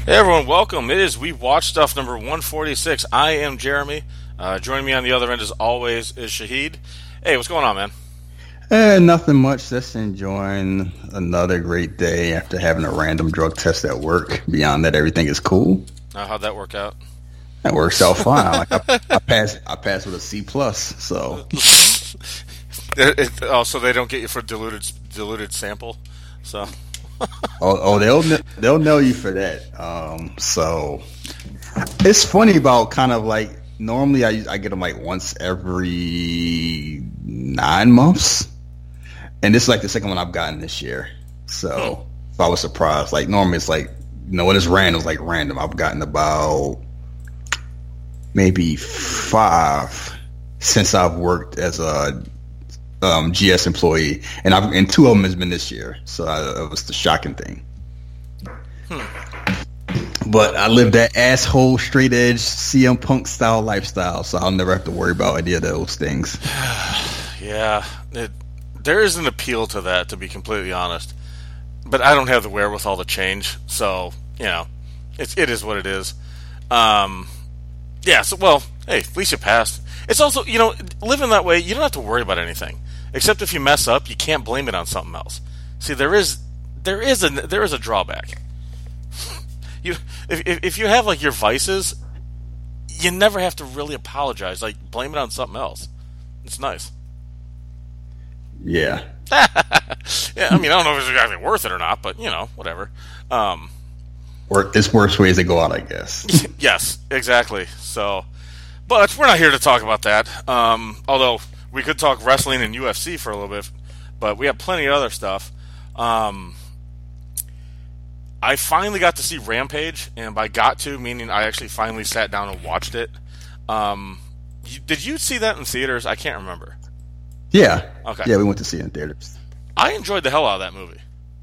Hey everyone, welcome. It is We Watch Stuff number 146. I am Jeremy. Joining me on the other end, as always, is Shahid. Hey, what's going on, man? Nothing much. Just enjoying another great day after having a random drug test at work. Beyond that, everything is cool. How'd that work out? That works out fine. Like I passed with a C plus. So, so they don't get you for diluted sample. So, they'll know you for that. So it's funny about kind of like normally I get them like once every 9 months. And this is like the second one I've gotten this year. So I was surprised. Like normally it's like, when it's random, it's like random. I've gotten about maybe 5 since I've worked as a GS employee. And 2 of them has been this year. So it was the shocking thing. But I live that asshole straight edge CM Punk style lifestyle. So I'll never have to worry about any of those things. Yeah. There is an appeal to that, to be completely honest. But I don't have the wherewithal to change, so, it is what it is. Yeah, so, well, hey, at least you passed. It's also, living that way, you don't have to worry about anything. Except if you mess up, you can't blame it on something else. See, there is a drawback. If you have, like, your vices, you never have to really apologize. Like, blame it on something else. It's nice. Yeah. Yeah, I mean, I don't know if it's exactly worth it or not, but, whatever. There's worse ways to go out, I guess. Yes, exactly. So, but we're not here to talk about that. Although we could talk wrestling and UFC for a little bit, but we have plenty of other stuff. I finally got to see Rampage, and by got to, meaning I actually finally sat down and watched it. Did you see that in theaters? I can't remember. Yeah. Okay. Yeah, we went to see it in theaters. I enjoyed the hell out of that movie.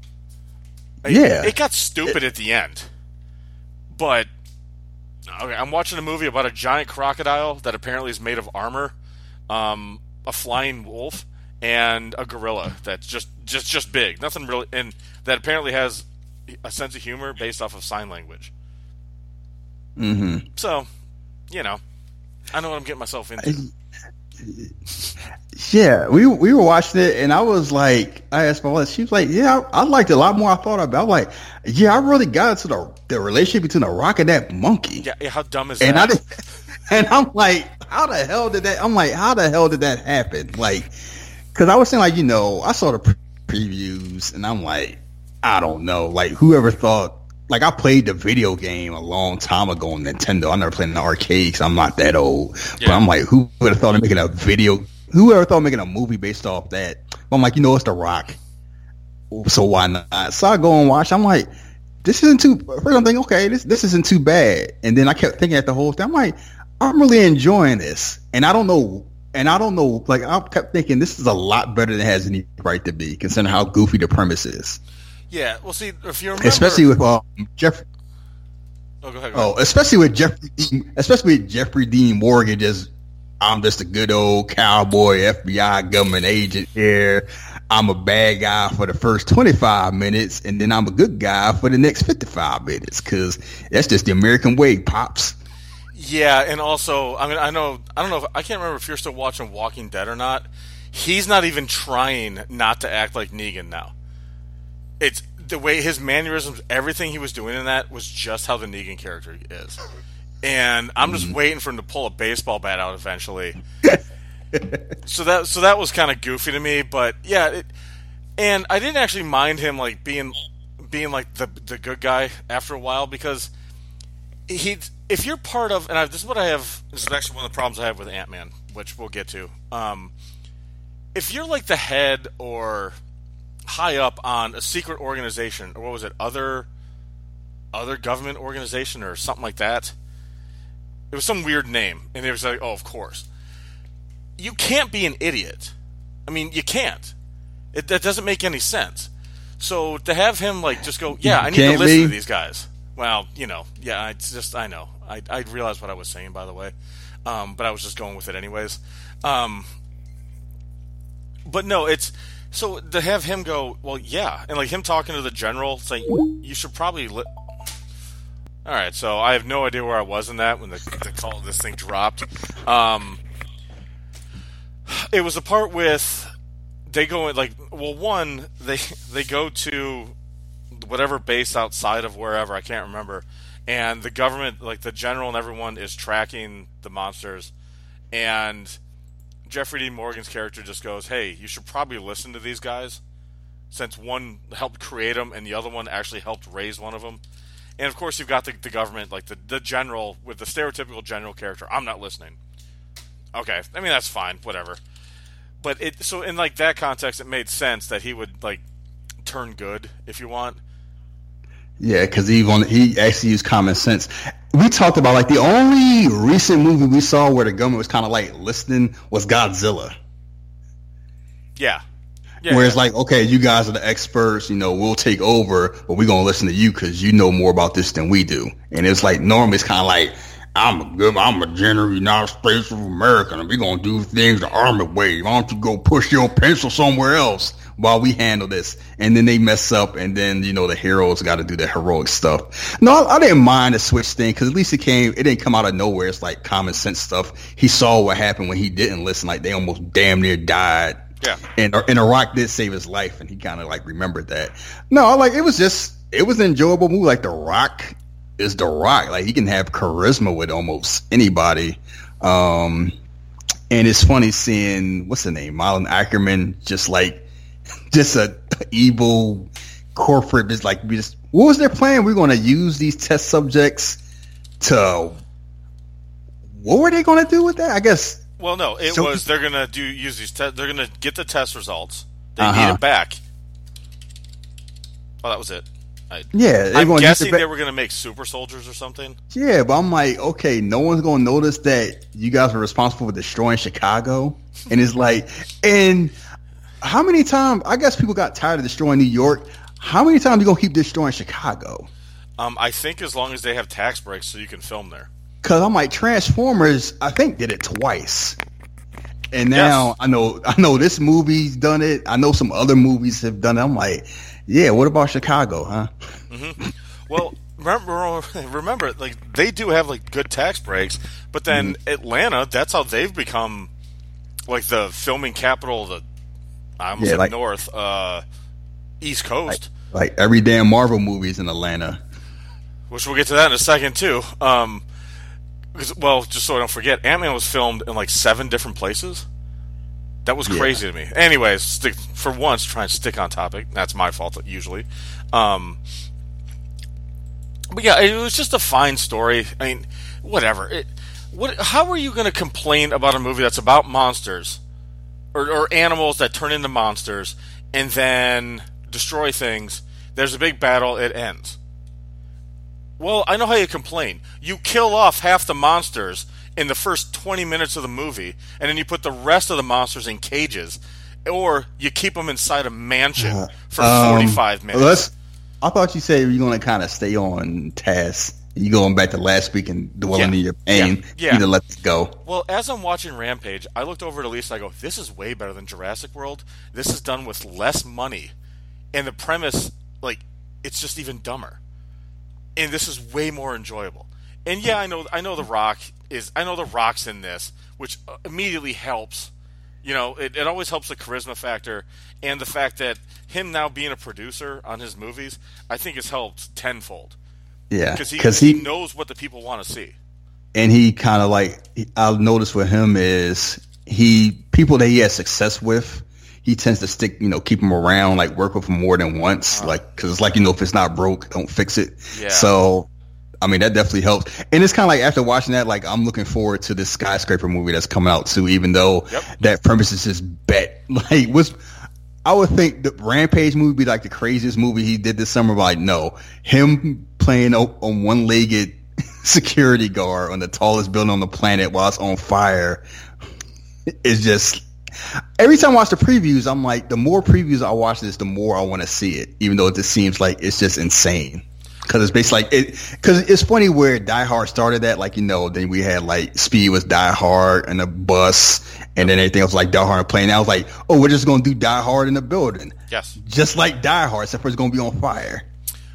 It got stupid at the end. But, okay, I'm watching a movie about a giant crocodile that apparently is made of armor, a flying wolf, and a gorilla that's just big. Nothing really, and that apparently has a sense of humor based off of sign language. Mm-hmm. So, I know what I'm getting myself into. Yeah, we were watching it, and I asked my wife, she was like, yeah, I liked it a lot more I thought about. I'm like, yeah, I really got into the relationship between the Rock and that monkey. Yeah, how dumb is and that? And I'm like, how the hell did that happen? Like, because I was saying, like, I saw the previews, and I'm like, I don't know. Like, whoever thought, like, I played the video game a long time ago on Nintendo. I never played in the arcade because I'm not that old. Yeah. But I'm like, who would have thought of making whoever thought of making a movie based off that? But I'm like, it's The Rock. So why not? So I go and watch. I'm like, this isn't too, first I'm thinking, okay, this isn't too bad. And then I kept thinking at the whole thing. I'm like, I'm really enjoying this. And I don't know, like, I kept thinking this is a lot better than it has any right to be, considering how goofy the premise is. Yeah, well, see, if you remember, especially with Jeffrey. Oh, go ahead. Especially with Jeffrey Dean Morgan. I'm just a good old cowboy FBI government agent here. I'm a bad guy for the first 25 minutes, and then I'm a good guy for the next 55 minutes, because that's just the American way, pops. Yeah, and also, I mean, I can't remember if you're still watching Walking Dead or not. He's not even trying not to act like Negan now. It's the way his mannerisms, everything he was doing in that was just how the Negan character is. And I'm just waiting for him to pull a baseball bat out eventually. So that was kind of goofy to me, but yeah, and I didn't actually mind him like being like the good guy after a while, because if you're part of, and this is actually one of the problems I have with Ant-Man, which we'll get to. If you're like the head or high up on a secret organization, or what was it, other government organization or something like that. It was some weird name, and they was like, oh, of course. You can't be an idiot. I mean, you can't. That doesn't make any sense. So to have him like just go, yeah, I need to listen to these guys. Well, yeah, it's just, I know. I realized what I was saying, by the way, but I was just going with it anyways. But no, it's so to have him go, well, yeah, and like him talking to the general, saying you should probably All right, so I have no idea where I was in that when the call this thing dropped. It was the part with they go in, like, well, one, they go to whatever base outside of wherever, I can't remember, and the government, like the general and everyone, is tracking the monsters, and Jeffrey Dean Morgan's character just goes, "Hey, you should probably listen to these guys, since one helped create them and the other one actually helped raise one of them." And of course, you've got the government, like the general with the stereotypical general character. I'm not listening. Okay, I mean that's fine, whatever. But so in like that context, it made sense that he would like turn good, if you want. Yeah, because he actually used common sense. We talked about like the only recent movie we saw where the government was kind of like listening was Godzilla. Yeah. Where it's like, okay, you guys are the experts, we'll take over, but we're gonna listen to you because you know more about this than we do. And it's like normally it's kind of like, I'm a general United States of America, and we're gonna do things the army way. Why don't you go push your pencil somewhere else while we handle this? And then they mess up, and then the heroes got to do the heroic stuff. No, I didn't mind the switch thing because at least it didn't come out of nowhere. It's like common sense stuff. He saw what happened when he didn't listen. Like they almost damn near died. Yeah. And The Rock did save his life, and he kind of like remembered that. No, like it was an enjoyable movie. Like The Rock is The Rock. Like he can have charisma with almost anybody. And it's funny seeing what's the name, Marlon Ackerman, just a evil corporate. Just like what was their plan? We're going to use these test subjects to. What were they going to do with that? I guess. Well, no, they're gonna use these tests. They're gonna get the test results. They need it back. Oh, that was it. I'm guessing they were gonna make super soldiers or something. Yeah, but I'm like, okay, no one's gonna notice that you guys were responsible for destroying Chicago, and it's like, and how many times? I guess people got tired of destroying New York. How many times are you gonna keep destroying Chicago? I think as long as they have tax breaks, so you can film there. Because I'm like, Transformers, I think, did it twice. And now yes. I know this movie's done it. I know some other movies have done it. I'm like, yeah, what about Chicago, huh? Mm-hmm. Well, remember, like, they do have, like, good tax breaks, but then Atlanta, that's how they've become, like, the filming capital of the, North, East Coast. Like every damn Marvel movie's in Atlanta. Which we'll get to that in a second, too. Well, just so I don't forget, Ant-Man was filmed in like 7 different places. That was crazy to me. Anyways, for once, try and stick on topic. That's my fault, usually. But yeah, it was just a fine story. I mean, whatever. How are you going to complain about a movie that's about monsters or animals that turn into monsters and then destroy things? There's a big battle, it ends. Well, I know how you complain. You kill off half the monsters in the first 20 minutes of the movie, and then you put the rest of the monsters in cages, or you keep them inside a mansion for 45 minutes. I thought you said you were going to kind of stay on task. You going back to last week and dwelling in your pain. Yeah. You to let it go. Well, as I'm watching Rampage, I looked over at Elise and I go, this is way better than Jurassic World. This is done with less money. And the premise, like, it's just even dumber. And this is way more enjoyable. And yeah, I know the Rock's in this, which immediately helps. It always helps the charisma factor, and the fact that him now being a producer on his movies, I think has helped tenfold. Yeah, because he knows what the people want to see. And he kind of like, I'll notice with him is people that he has success with, he tends to stick, keep them around, like work with them more than once, because it's like, if it's not broke, don't fix it. Yeah. So, I mean, that definitely helps. And it's kind of like after watching that, like I'm looking forward to this Skyscraper movie that's coming out too, even though that premise is just bet. Like, I would think the Rampage movie would be like the craziest movie he did this summer, but like, no, him playing on one-legged security guard on the tallest building on the planet while it's on fire is just. Every time I watch the previews, I'm like, the more previews I watch this, the more I want to see it, even though it just seems like it's just insane. Because it's basically because it's funny where Die Hard started that, like, then we had like Speed was Die Hard and a bus, and then everything else like Die Hard and plane. I was like, oh, we're just going to do Die Hard in the building. Yes. Just like Die Hard, except for it's going to be on fire.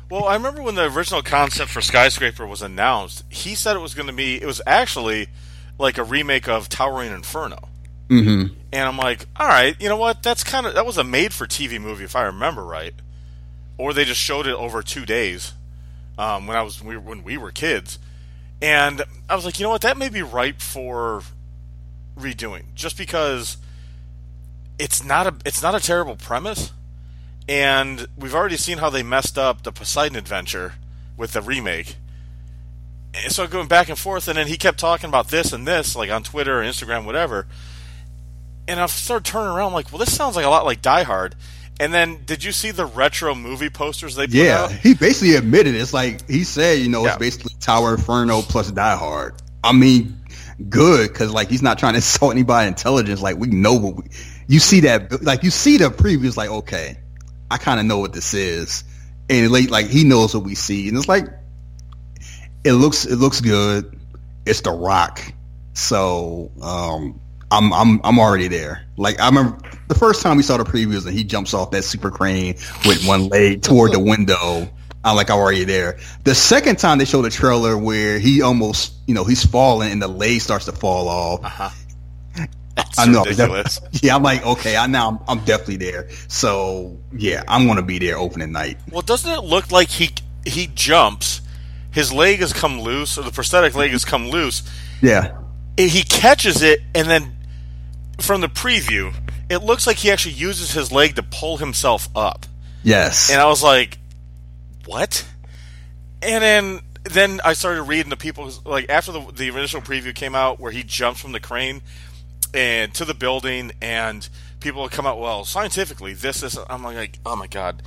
Well, I remember when the original concept for Skyscraper was announced, he said it was actually like a remake of Towering Inferno. Mm-hmm. And I'm like, all right, you know what? That was a made-for-TV movie, if I remember right. Or they just showed it over 2 days when we were kids. And I was like, you know what? That may be ripe for redoing, just because it's not a terrible premise. And we've already seen how they messed up the Poseidon Adventure with the remake. And so going back and forth, and then he kept talking about this and this, like on Twitter or Instagram, whatever. And I started turning around, like, well, this sounds like a lot like Die Hard. And then, did you see the retro movie posters they put out? Yeah, he basically admitted it. It's like, he said, it's basically Tower Inferno plus Die Hard. I mean, good, because, like, he's not trying to insult anybody's intelligence. Like, we know you see that, like, you see the previews, like, okay, I kind of know what this is. And, like, he knows what we see. And it's like, it looks good. It's The Rock. So, I'm already there. Like, I remember the first time we saw the previews and he jumps off that super crane with one leg toward the window. I'm already there. The second time they showed a trailer where he almost, he's falling and the leg starts to fall off. Uh-huh. That's I know. ridiculous. Yeah, I'm like, okay, I'm definitely there. So, yeah, I'm going to be there opening night. Well, doesn't it look like he jumps, his leg has come loose, or the prosthetic leg has come loose. Yeah. He catches it, and then from the preview, it looks like he actually uses his leg to pull himself up. Yes. And I was like, what? And then I started reading the people, like, after the initial preview came out where he jumps from the crane and to the building, and people would come out, well, scientifically, this is... I'm like, oh my God.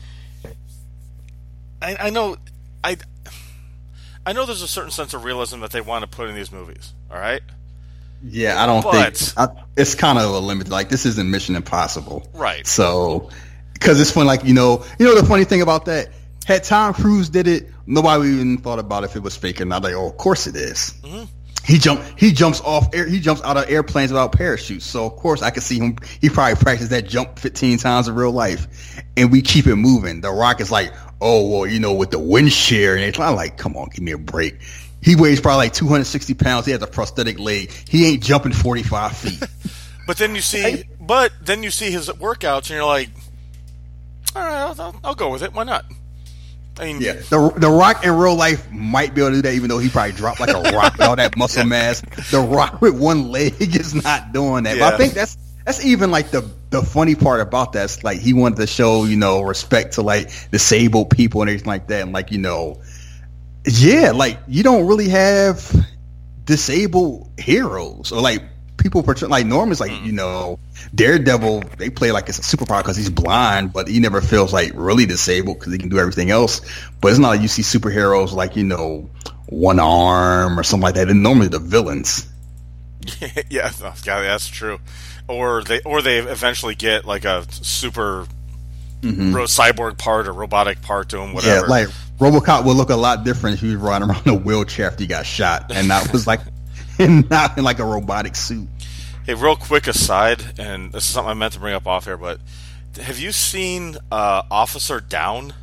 I know there's a certain sense of realism that they want to put in these movies, all right? Yeah, I don't think it's kind of a limit. Like, this isn't Mission Impossible, right? So, because it's fun. Like, the funny thing about that, had Tom Cruise did it, nobody even thought about if it was fake or not. Like, oh, of course it is. Mm-hmm. He jumps out of airplanes without parachutes. So of course I could see him. He probably practiced that jump 15 times in real life, and we keep it moving. The Rock is like, oh well, with the wind shear, and it's like, come on, give me a break. He weighs probably like 260 pounds. He has a prosthetic leg. He ain't jumping 45 feet. But then you see his workouts, and you're like, all right, I'll go with it. Why not? I mean, yeah, the Rock in real life might be able to do that, even though he probably dropped like a rock with all that muscle mass. The Rock with one leg is not doing that. Yeah. But I think that's even like the funny part about that. It's like he wanted to show, respect to like disabled people and everything like that. And like, yeah, like you don't really have disabled heroes or like people like Norman's like, Daredevil, they play like it's a superpower because he's blind, but he never feels like really disabled because he can do everything else. But it's not like you see superheroes like, one arm or something like that. And normally the villains. Yeah, that's true. Or they eventually get like a super cyborg part or robotic part to him, whatever. Yeah, like RoboCop would look a lot different if he was riding around a wheelchair after he got shot, and that was like, and not in like a robotic suit. Hey, real quick aside, and this is something I meant to bring up off here, but have you seen Officer Down?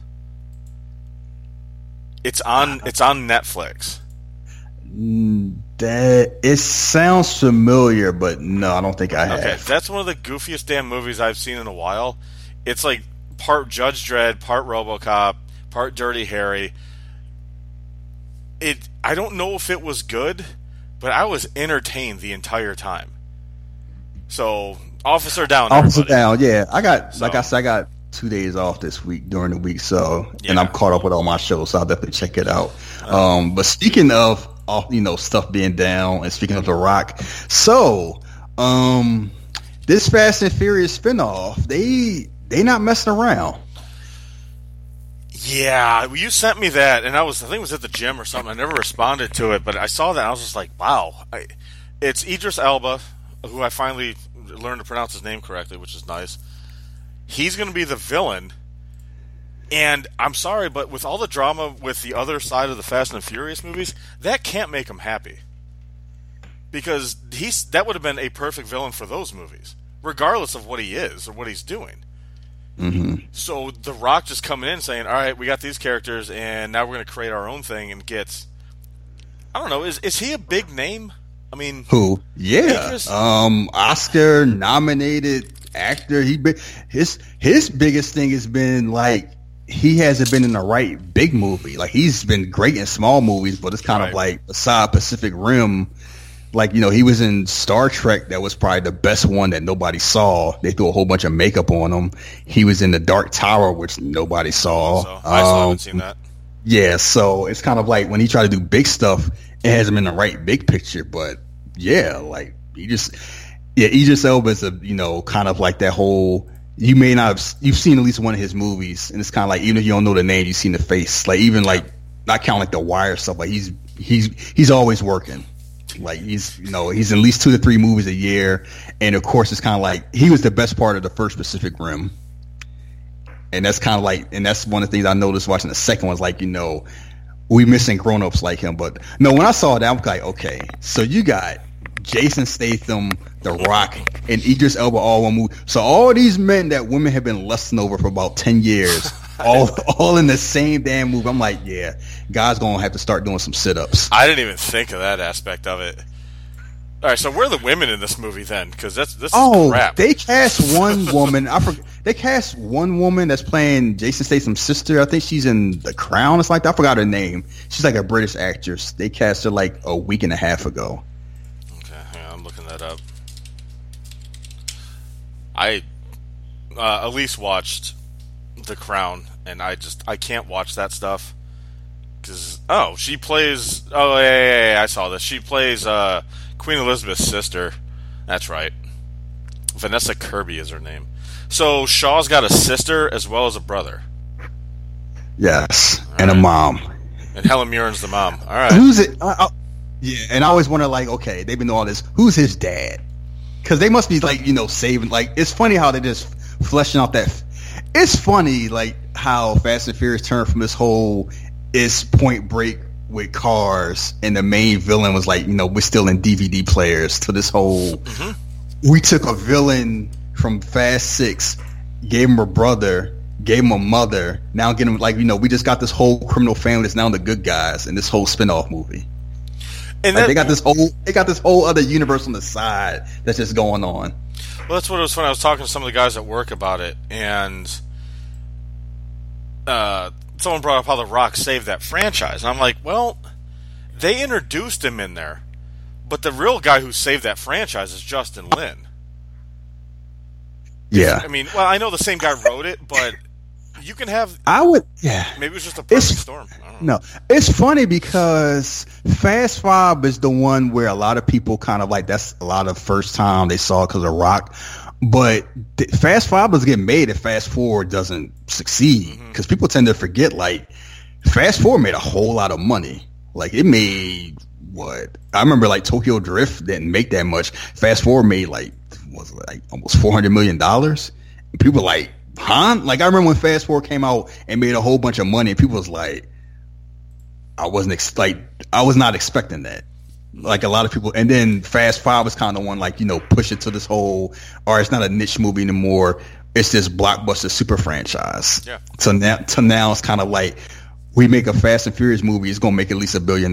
It's on Netflix. It sounds familiar, but no, I don't think I have. Okay, that's one of the goofiest damn movies I've seen in a while. It's like part Judge Dredd, part RoboCop, part Dirty Harry. I don't know if it was good, but I was entertained the entire time. So, Officer Down. Officer Down, yeah. Like I said, I got 2 days off this week during the week, and I'm caught up with all my shows, so I'll definitely check it out. But speaking of stuff being down, and speaking of The Rock, so this Fast and Furious spinoff, they not messing around. Yeah, you sent me that, and I think it was at the gym or something. I never responded to it, but I saw that, and I was just like, wow. It's Idris Elba, who I finally learned to pronounce his name correctly, which is nice. He's going to be the villain, and I'm sorry, but with all the drama with the other side of the Fast and Furious movies, that can't make him happy. Because that would have been a perfect villain for those movies, regardless of what he is or what he's doing. So The Rock just coming in saying, all right, we got these characters, and now we're going to create our own thing, and get, I don't know, is he a big name? I mean, who? Yeah, Oscar nominated actor. His biggest thing has been like he hasn't been in the right big movie. Like he's been great in small movies, but it's kind of like beside Pacific Rim. Like, you know, he was in Star Trek. That was probably the best one that nobody saw. They threw a whole bunch of makeup on him. He was in The Dark Tower, which nobody saw. I still haven't seen that. Yeah, so it's kind of like when he tried to do big stuff, it hasn't been the right big picture. But yeah, like Idris Elba is kind of like that whole. You may not have you've seen at least one of his movies, and it's kind of like even if you don't know the name, you've seen the face. Like even like not counting like The Wire stuff. Like he's always working. Like he's at least 2 to 3 movies a year, and of course it's kind of like he was the best part of the first Pacific Rim, and that's kind of like, and that's one of the things I noticed watching the second one. Was like, we missing grown-ups like him. But no, when I saw that, I'm like, okay, so you got Jason Statham, The Rock, and Idris Elba all one movie. So all these men that women have been lusting over for about 10 years, all in the same damn movie. I'm like, yeah, God's gonna have to start doing some sit-ups. I didn't even think of that aspect of it. All right, so where are the women in this movie then? Because this is crap. They cast one woman. They cast one woman that's playing Jason Statham's sister. I think she's in The Crown or something like that. I forgot her name. She's like a British actress. They cast her like a week and a half ago. Okay, yeah, I'm looking that up. I at least watched The Crown, and I can't watch that stuff because she plays. Oh yeah, I saw this. She plays Queen Elizabeth's sister. That's right. Vanessa Kirby is her name. So Shaw's got a sister as well as a brother. Yes, and a mom. And Helen Mirren's the mom. All right. Who's it? Yeah, and I always wonder, like, okay, they've been doing all this. Who's his dad? Because they must be like, saving. Like, it's funny how they just fleshing out that. It's funny, like how Fast and Furious turned from this whole it's Point Break with cars, and the main villain was like, we're still in DVD players, to this whole. We took a villain from Fast 6, gave him a brother, gave him a mother. Now getting like we just got this whole criminal family that's now the good guys in this whole spinoff movie. And like they got this whole other universe on the side that's just going on. Well, that's what it was when I was talking to some of the guys at work about it, and someone brought up how The Rock saved that franchise. And I'm like, well, they introduced him in there, but the real guy who saved that franchise is Justin Lin. Yeah. I mean, well, I know the same guy wrote it, but you can have... Maybe it was just a perfect storm. I don't know. No, it's funny because Fast 5 is the one where a lot of people kind of like, that's a lot of first time they saw it because of Rock. But Fast 5 was getting made if Fast 4 doesn't succeed. Because people tend to forget, like, Fast 4 made a whole lot of money. Like, it made, what? I remember, like, Tokyo Drift didn't make that much. Fast 4 made, like, almost $400 million. And people were like, huh? Like, I remember when Fast 4 came out and made a whole bunch of money, and people was like, I was not expecting that. Like a lot of people, and then Fast 5 was kind of one, like, push it to this whole, or it's not a niche movie anymore. It's this blockbuster super franchise. Yeah. So now it's kind of like, we make a Fast and Furious movie, it's going to make at least $1 billion.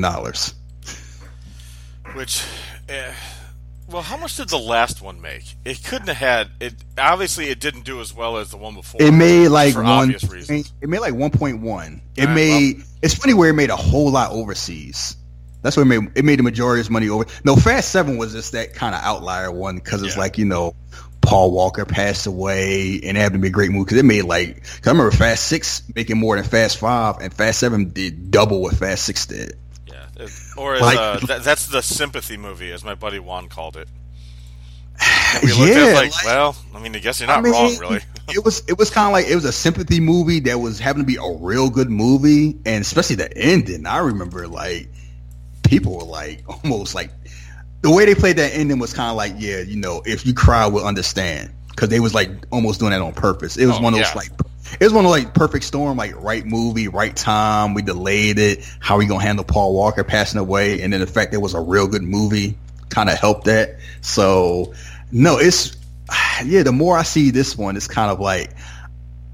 Which, well, how much did the last one make? It couldn't have had it. Obviously, it didn't do as well as the one before. It made like for obvious reasons. It made like 1.1. It's funny where it made a whole lot overseas. That's what it made the majority of its money over. No, Fast 7 was just that kind of outlier one because it's like, Paul Walker passed away and it happened to be a great movie because it made like, cause I remember Fast 6 making more than Fast 5 and Fast 7 did double what Fast 6 did. Yeah. Or as, that's the sympathy movie, as my buddy Juan called it. And we looked at it well, I mean, I guess you're not wrong, really. It was kind of like, it was a sympathy movie that was happened to be a real good movie, and especially the ending. I remember, like, people were like, almost like, the way they played that ending was kind of like, yeah, if you cry, we'll understand. Because they was like almost doing that on purpose. It was one of those perfect storm, like right movie, right time. We delayed it. How are we gonna handle Paul Walker passing away? And then the fact that it was a real good movie kind of helped that. So no, it's the more I see this one, it's kind of like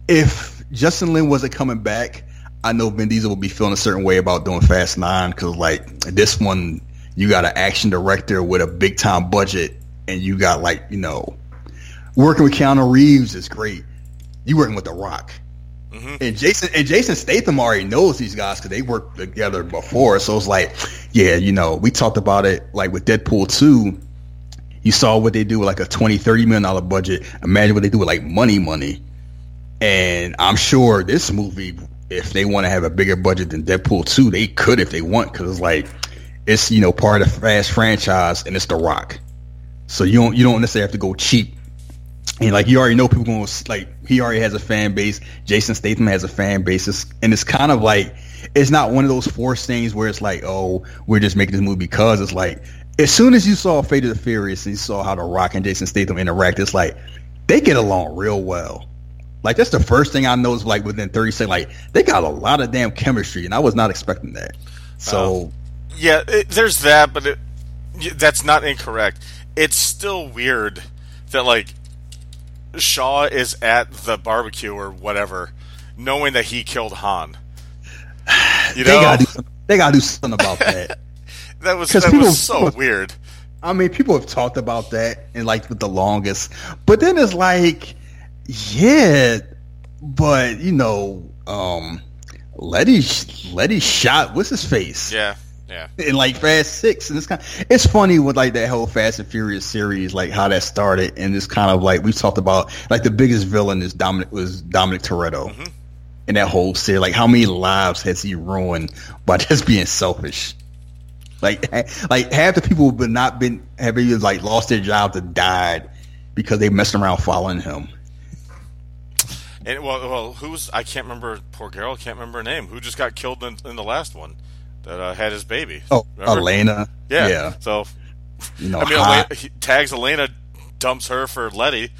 if Justin Lin wasn't coming back, I know Vin Diesel would be feeling a certain way about doing Fast 9 because, like, this one, you got an action director with a big time budget, and you got, like, you know, working with Keanu Reeves is great. You working with The Rock, and Jason Statham already knows these guys because they worked together before. So it's like, yeah, you know, we talked about it like with Deadpool 2. You saw what they do with like a $20-30 million budget. Imagine what they do with like money. And I'm sure this movie, if they want to have a bigger budget than Deadpool 2, they could if they want, because it's like, it's, you know, part of the Fast franchise, and it's The Rock. So you don't necessarily have to go cheap. And like, you already know people going to, like, he already has a fan base. Jason Statham has a fan base. And it's kind of like, it's not one of those forced things where it's like, oh, we're just making this movie because. It's like, as soon as you saw Fate of the Furious and you saw how The Rock and Jason Statham interact, it's like, they get along real well. Like, that's the first thing I noticed, like, within 30 seconds. Like, they got a lot of damn chemistry, and I was not expecting that. So, yeah, there's that, but that's not incorrect. It's still weird that, like, Shaw is at the barbecue or whatever, knowing that he killed Han. You know? They gotta do something about that. that was so weird. I mean, people have talked about that, and like with the longest, but then it's like, yeah, but you know, Letty shot what's his face? Yeah. In like Fast 6, and it's funny with like that whole Fast and Furious series, like how that started, and it's kind of like we talked about, like the biggest villain is Dominic Toretto, in that whole series. Like, how many lives has he ruined by just being selfish? Like half the people have either like lost their jobs or died because they messed around following him. And well, I can't remember. Poor girl, can't remember her name. Who just got killed in the last one that had his baby? Oh, remember? Elena. Yeah. So, you know, Elena, he tags Elena, dumps her for Letty.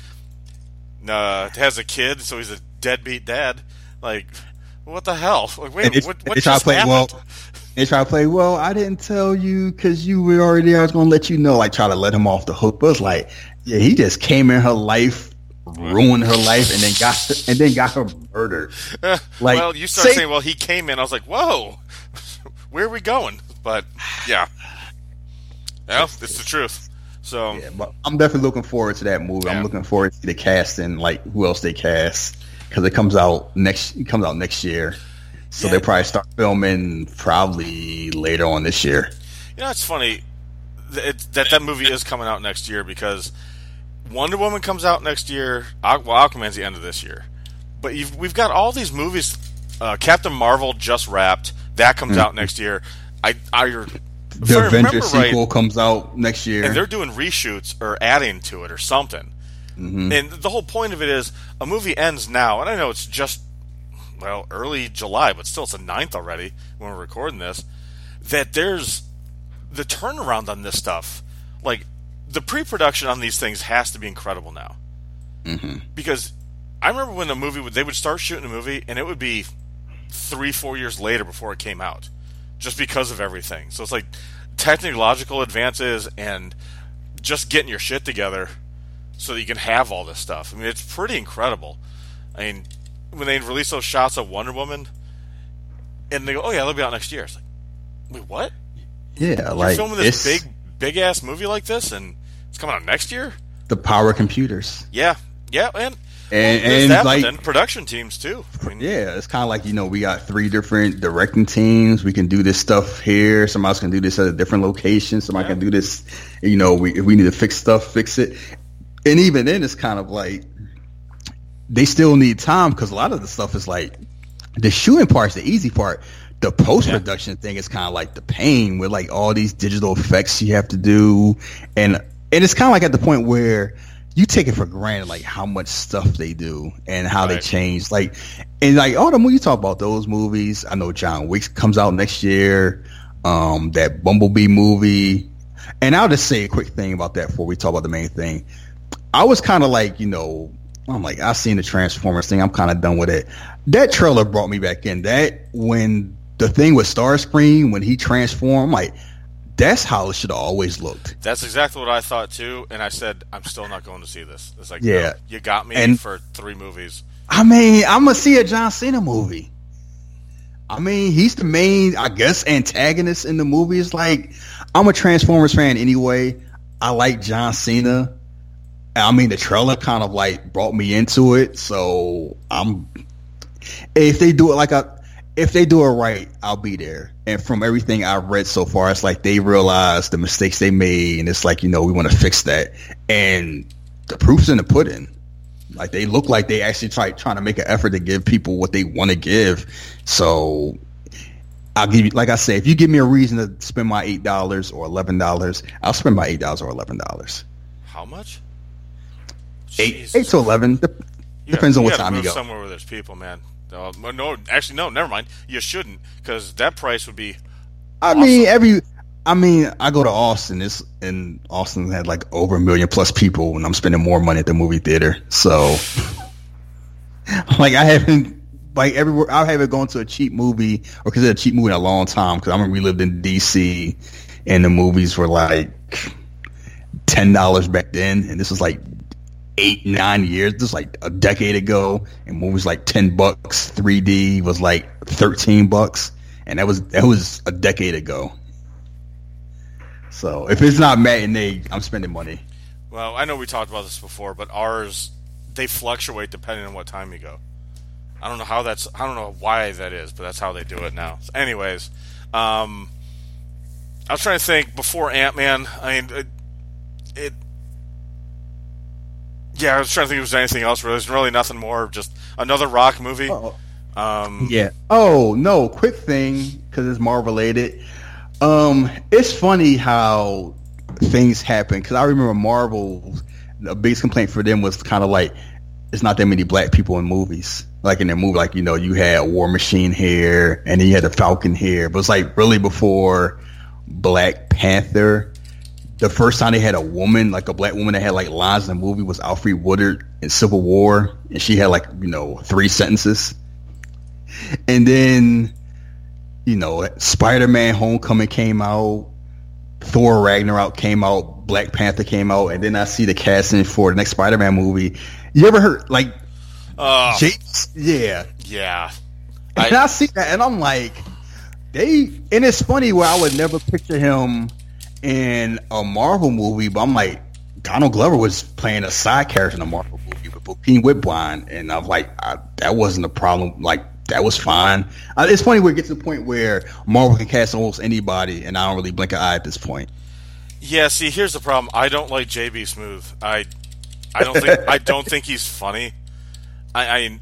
Has a kid, so he's a deadbeat dad. Like, what the hell? Like, wait, what just happened? They try to play, well, I didn't tell you because you were already there. I was going to let you know. Like, try to let him off the hook. But it's like, yeah, he just came in her life, ruined her life, and then got her murdered. Like, well, you start saying, well, he came in. I was like, whoa, where are we going? But yeah, it's the truth. So yeah, but I'm definitely looking forward to that movie. Yeah. I'm looking forward to the casting, like who else they cast, because it comes out next year. So they'll probably start filming probably later on this year. You know, it's funny that movie is coming out next year because Wonder Woman comes out next year. Aquaman's the end of this year. But we've got all these movies. Captain Marvel just wrapped. That comes out next year. The Avengers sequel comes out next year. And they're doing reshoots or adding to it or something. Mm-hmm. And the whole point of it is a movie ends now. And I know it's just, early July, but still it's the 9th already when we're recording this. That there's the turnaround on this stuff. Like, the pre-production on these things has to be incredible now. Mm-hmm. Because I remember when they would start shooting a movie and it would be 3-4 years later before it came out, just because of everything. So it's like technological advances and just getting your shit together so that you can have all this stuff. I mean, it's pretty incredible. I mean, when they release those shots of Wonder Woman and they go, oh yeah, they'll be out next year. It's like, wait, what? Yeah, you're filming this big ass movie like this and it's coming out next year? The power of computers. Yeah, and that, like, but then production teams too. I mean, yeah, it's kind of like, we got 3 different directing teams. We can do this stuff here. Somebody else can do this at a different location. Somebody can do this. If we need to fix stuff, fix it. And even then, it's kind of like they still need time because a lot of the stuff is like the shooting part's the easy part. The post-production thing is kind of like the pain with like all these digital effects you have to do, and it's kind of like at the point where you take it for granted, like how much stuff they do and how they change. Like, and like all the movies you talk about, those movies. I know John Wick comes out next year. That Bumblebee movie, and I'll just say a quick thing about that before we talk about the main thing. I was kind of like, I'm like, I've seen the Transformers thing. I'm kind of done with it. That trailer brought me back in. That when the thing with Starscream, when he transformed, I'm like, that's how it should have always looked. That's exactly what I thought too, and I said, I'm still not going to see this. It's like, yeah, no, you got me for 3 movies. I mean, I'm gonna see a John Cena movie. I mean, he's the main, I guess, antagonist in the movie. It's like, I'm a Transformers fan anyway. I like John Cena. I mean, the trailer kind of like brought me into it. So if they do it right, I'll be there. And from everything I've read so far, it's like they realize the mistakes they made, and it's like, we want to fix that. And the proof's in the pudding. Like, they look like they actually trying to make an effort to give people what they want to give. So I'll give you, like I say, if you give me a reason to spend my $8 or $11, I'll spend my $8 or $11. How much? 8 to 11. Depends on what time you go. Somewhere where there's people, man. No, actually, no, never mind. You shouldn't, because that price would be. Awesome. I go to Austin. And Austin had like over 1 million plus people, and I'm spending more money at the movie theater. So, like, I haven't gone to a cheap movie or considered a cheap movie in a long time, because I remember we lived in DC, and the movies were like $10 back then, and this was like 8-9 years. This was like a decade ago, and movies like $10. 3D was like $13, and that was a decade ago. So if it's not matinee, I'm spending money. Well, I know we talked about this before, but ours, they fluctuate depending on what time you go. I don't know why that is, but that's how they do it now. So anyways, I was trying to think before Ant-Man. I mean, I was trying to think if there was anything else. There's really nothing more. Just another Rock movie. Yeah. Oh no! Quick thing, because it's Marvel related. It's funny how things happen, because I remember Marvel, the biggest complaint for them was kind of like, it's not that many black people in movies. Like in their movie, like, you had War Machine here, and then you had the Falcon here. But it's like really before Black Panther, the first time they had a woman, like a black woman that had like lines in the movie, was Alfre Woodard in Civil War, and she had like 3 sentences. And then Spider-Man Homecoming came out, Thor Ragnarok came out, Black Panther came out, and then I see the casting for the next Spider-Man movie. You ever heard like Yeah. And I see that, and I'm like, and it's funny where I would never picture him in a Marvel movie, but I'm like, Donald Glover was playing a side character in a Marvel movie with Bokeem Woodbine, and I'm like, that wasn't a problem. Like, that was fine. It's funny where it gets to the point where Marvel can cast almost anybody, and I don't really blink an eye at this point. Yeah, see, here's the problem. I don't like JB Smoove. I don't think he's funny. I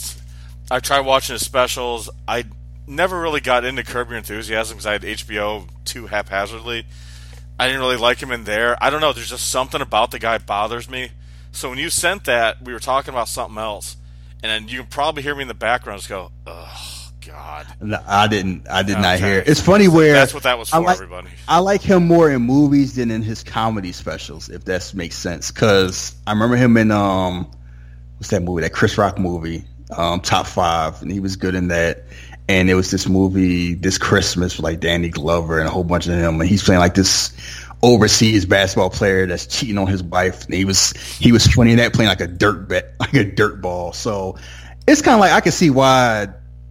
tried watching his specials. I never really got into Curb Your Enthusiasm because I had HBO too haphazardly. I didn't really like him in there. I don't know. There's just something about the guy bothers me. So when you sent that, we were talking about something else, and then you can probably hear me in the background just go, "Oh God." No, I did not hear it. It's funny where that's what that was for, everybody. I like him more in movies than in his comedy specials, if that makes sense. Because I remember him in what's that movie? That Chris Rock movie, Top 5, and he was good in that. And it was this movie this Christmas with like Danny Glover and a whole bunch of them, and he's playing like this overseas basketball player that's cheating on his wife. And he was funny in that, playing like a dirt ball. So it's kind of like I can see why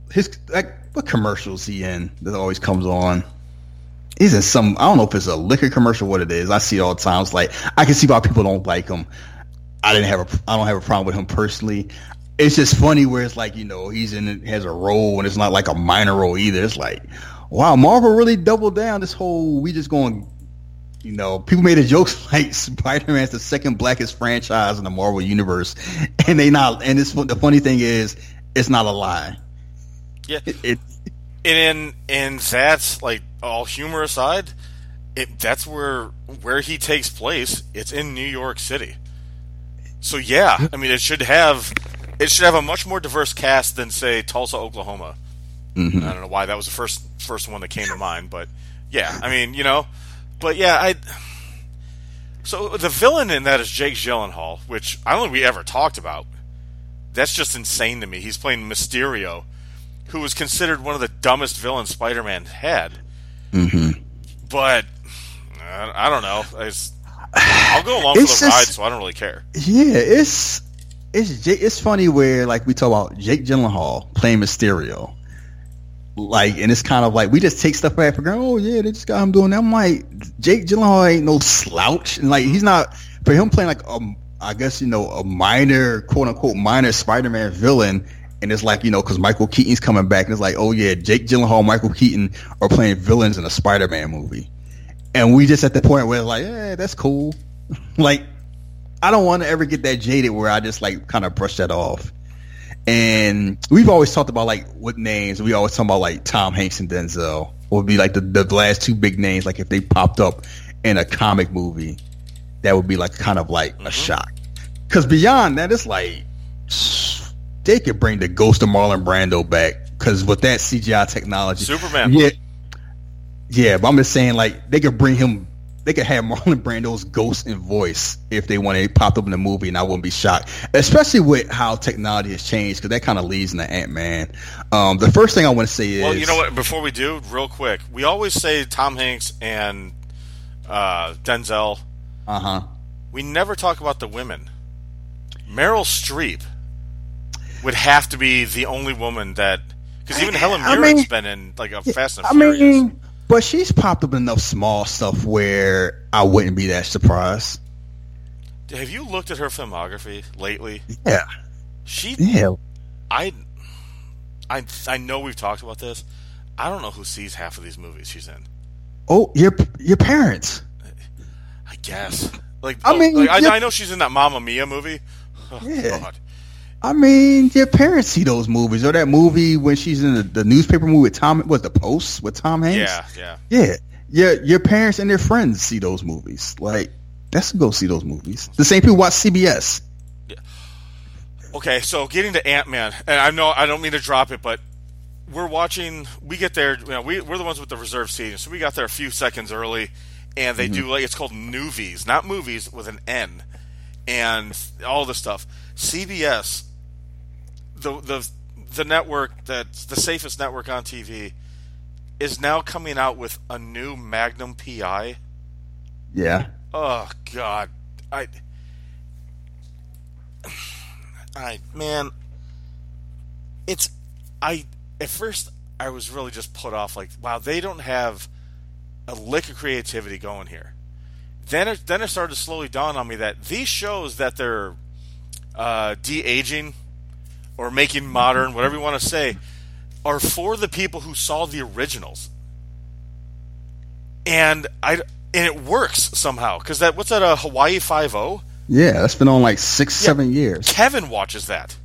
what commercials he in that always comes on. He's in some, I don't know if it's a liquor commercial, what it is. I see it all the time. It's like I can see why people don't like him. I don't have a problem with him personally. It's just funny where it's like, has a role, and it's not like a minor role either. It's like, wow, Marvel really doubled down this whole, we just going, people made a joke like Spider-Man's the second blackest franchise in the Marvel universe, and the funny thing is, it's not a lie. Yeah. And that's like, all humor aside, that's where he takes place. It's in New York City. So yeah, I mean, it should have a much more diverse cast than, say, Tulsa, Oklahoma. Mm-hmm. I don't know why that was the first one that came to mind, but yeah, I mean, but yeah, so the villain in that is Jake Gyllenhaal, which I don't think we ever talked about. That's just insane to me. He's playing Mysterio, who was considered one of the dumbest villains Spider-Man had. Mm-hmm. But I don't know. I'll go along for the ride, so I don't really care. Yeah, it's it's funny where like we talk about Jake Gyllenhaal playing Mysterio, like, and it's kind of like we just take stuff back for granted. Oh yeah, they just got him doing that. I'm like, Jake Gyllenhaal ain't no slouch, and like he's not, for him playing like I guess a minor, quote unquote minor Spider-Man villain. And it's like, because Michael Keaton's coming back, and it's like, oh yeah, Jake Gyllenhaal, Michael Keaton are playing villains in a Spider-Man movie. And we just at the point where it's like, yeah, that's cool. Like, I don't want to ever get that jaded where I just like kind of brush that off. And we've always talked about like what names. We always talk about like Tom Hanks and Denzel would be like the last two big names. Like if they popped up in a comic movie, that would be like kind of like a shock. Because beyond that, it's like they could bring the ghost of Marlon Brando back. Because with that CGI technology, Superman. Yeah, but I'm just saying, like, they could bring him, they could have Marlon Brando's ghost and voice if they wanted. He popped up in the movie, and I wouldn't be shocked. Especially with how technology has changed, because that kind of leads into Ant-Man. The first thing I want to say is... Well, you know what? Before we do, real quick, we always say Tom Hanks and Denzel. Uh-huh. We never talk about the women. Meryl Streep would have to be the only woman that... Because even Helen Mirren's been in, like, a Fast and Furious. But she's popped up in enough small stuff where I wouldn't be that surprised. Have you looked at her filmography lately? Yeah. I know we've talked about this. I don't know who sees half of these movies she's in. Oh, your parents. I guess. I know she's in that Mamma Mia movie. Oh, yeah. God. I mean, your parents see those movies, or that movie when she's in the newspaper movie with The Post with Tom Hanks. Yeah. Your parents and their friends see those movies. Like, let's go see those movies. The same people watch CBS. Yeah. Okay, so getting to Ant-Man, and I know I don't mean to drop it, but we're watching. We get there. We're the ones with the reserved seating, so we got there a few seconds early, and they do it's called Newvies, not movies with an N, and all this stuff. CBS. The network that's the safest network on TV is now coming out with a new Magnum PI. Yeah. Oh God, at first I was really just put off. Like, wow, they don't have a lick of creativity going here. Then it started to slowly dawn on me that these shows that they're de-aging or making modern, whatever you want to say, are for the people who saw the originals, and it works somehow. Because what's that? Hawaii 5-0? Yeah, that's been on like 6-7 years. Kevin watches that,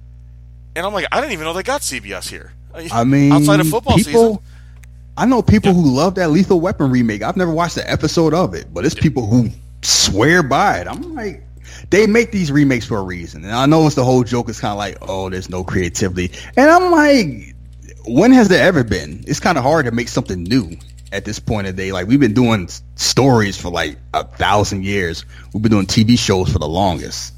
and I'm like, I didn't even know they got CBS here. I mean, outside of football season, I know people who love that Lethal Weapon remake. I've never watched an episode of it, but it's people who swear by it. I'm like, they make these remakes for a reason. And I know it's the whole joke is kind of like, oh, there's no creativity. And I'm like, when has there ever been? It's kind of hard to make something new at this point of the day. Like, we've been doing stories for like 1,000 years. We've been doing TV shows for the longest.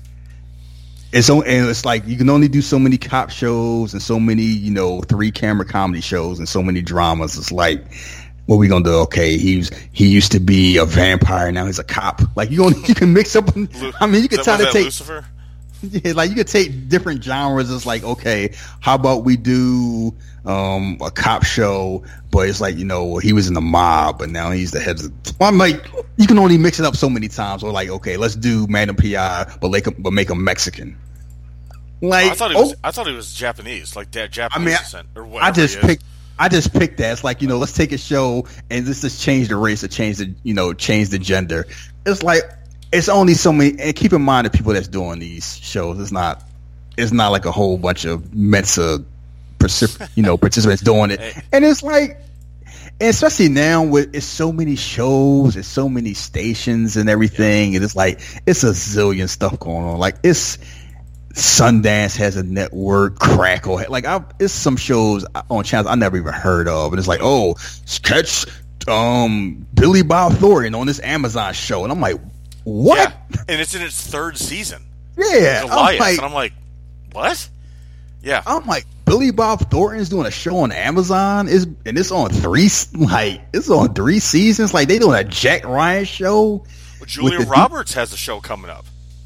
And it's like you can only do so many cop shows and so many, 3-camera comedy shows and so many dramas. It's like, what are we gonna do? Okay, he used to be a vampire, now he's a cop. Like you can mix up. I mean, you could try to take Lucifer. Yeah, like you could take different genres. It's like, okay, how about we do a cop show, but it's like, he was in the mob, but now he's the head of the... I'm like, you can only mix it up so many times. Or like, okay, let's do Magnum PI, but make him Mexican. Like, I thought he was Japanese, like that Japanese descent or whatever. I just picked that. It's like, let's take a show and let's just change the race or change the gender. It's like, it's only so many. And keep in mind the people that's doing these shows. It's not like a whole bunch of Mensa, participants doing it. And it's like, and especially now with it's so many shows, it's so many stations and everything, and it's like it's a zillion stuff going on. Like Sundance has a network, Crackle, like it's some shows on channels I never even heard of, and it's like, oh, catch Billy Bob Thornton on this Amazon show, and I'm like, what? Yeah. And it's in its 3rd season. Yeah, and I'm like, what? Yeah, I'm like, Billy Bob Thornton's doing a show on Amazon, it's on 3 seasons. Like they doing a Jack Ryan show. Well, Julia Roberts has a show coming up.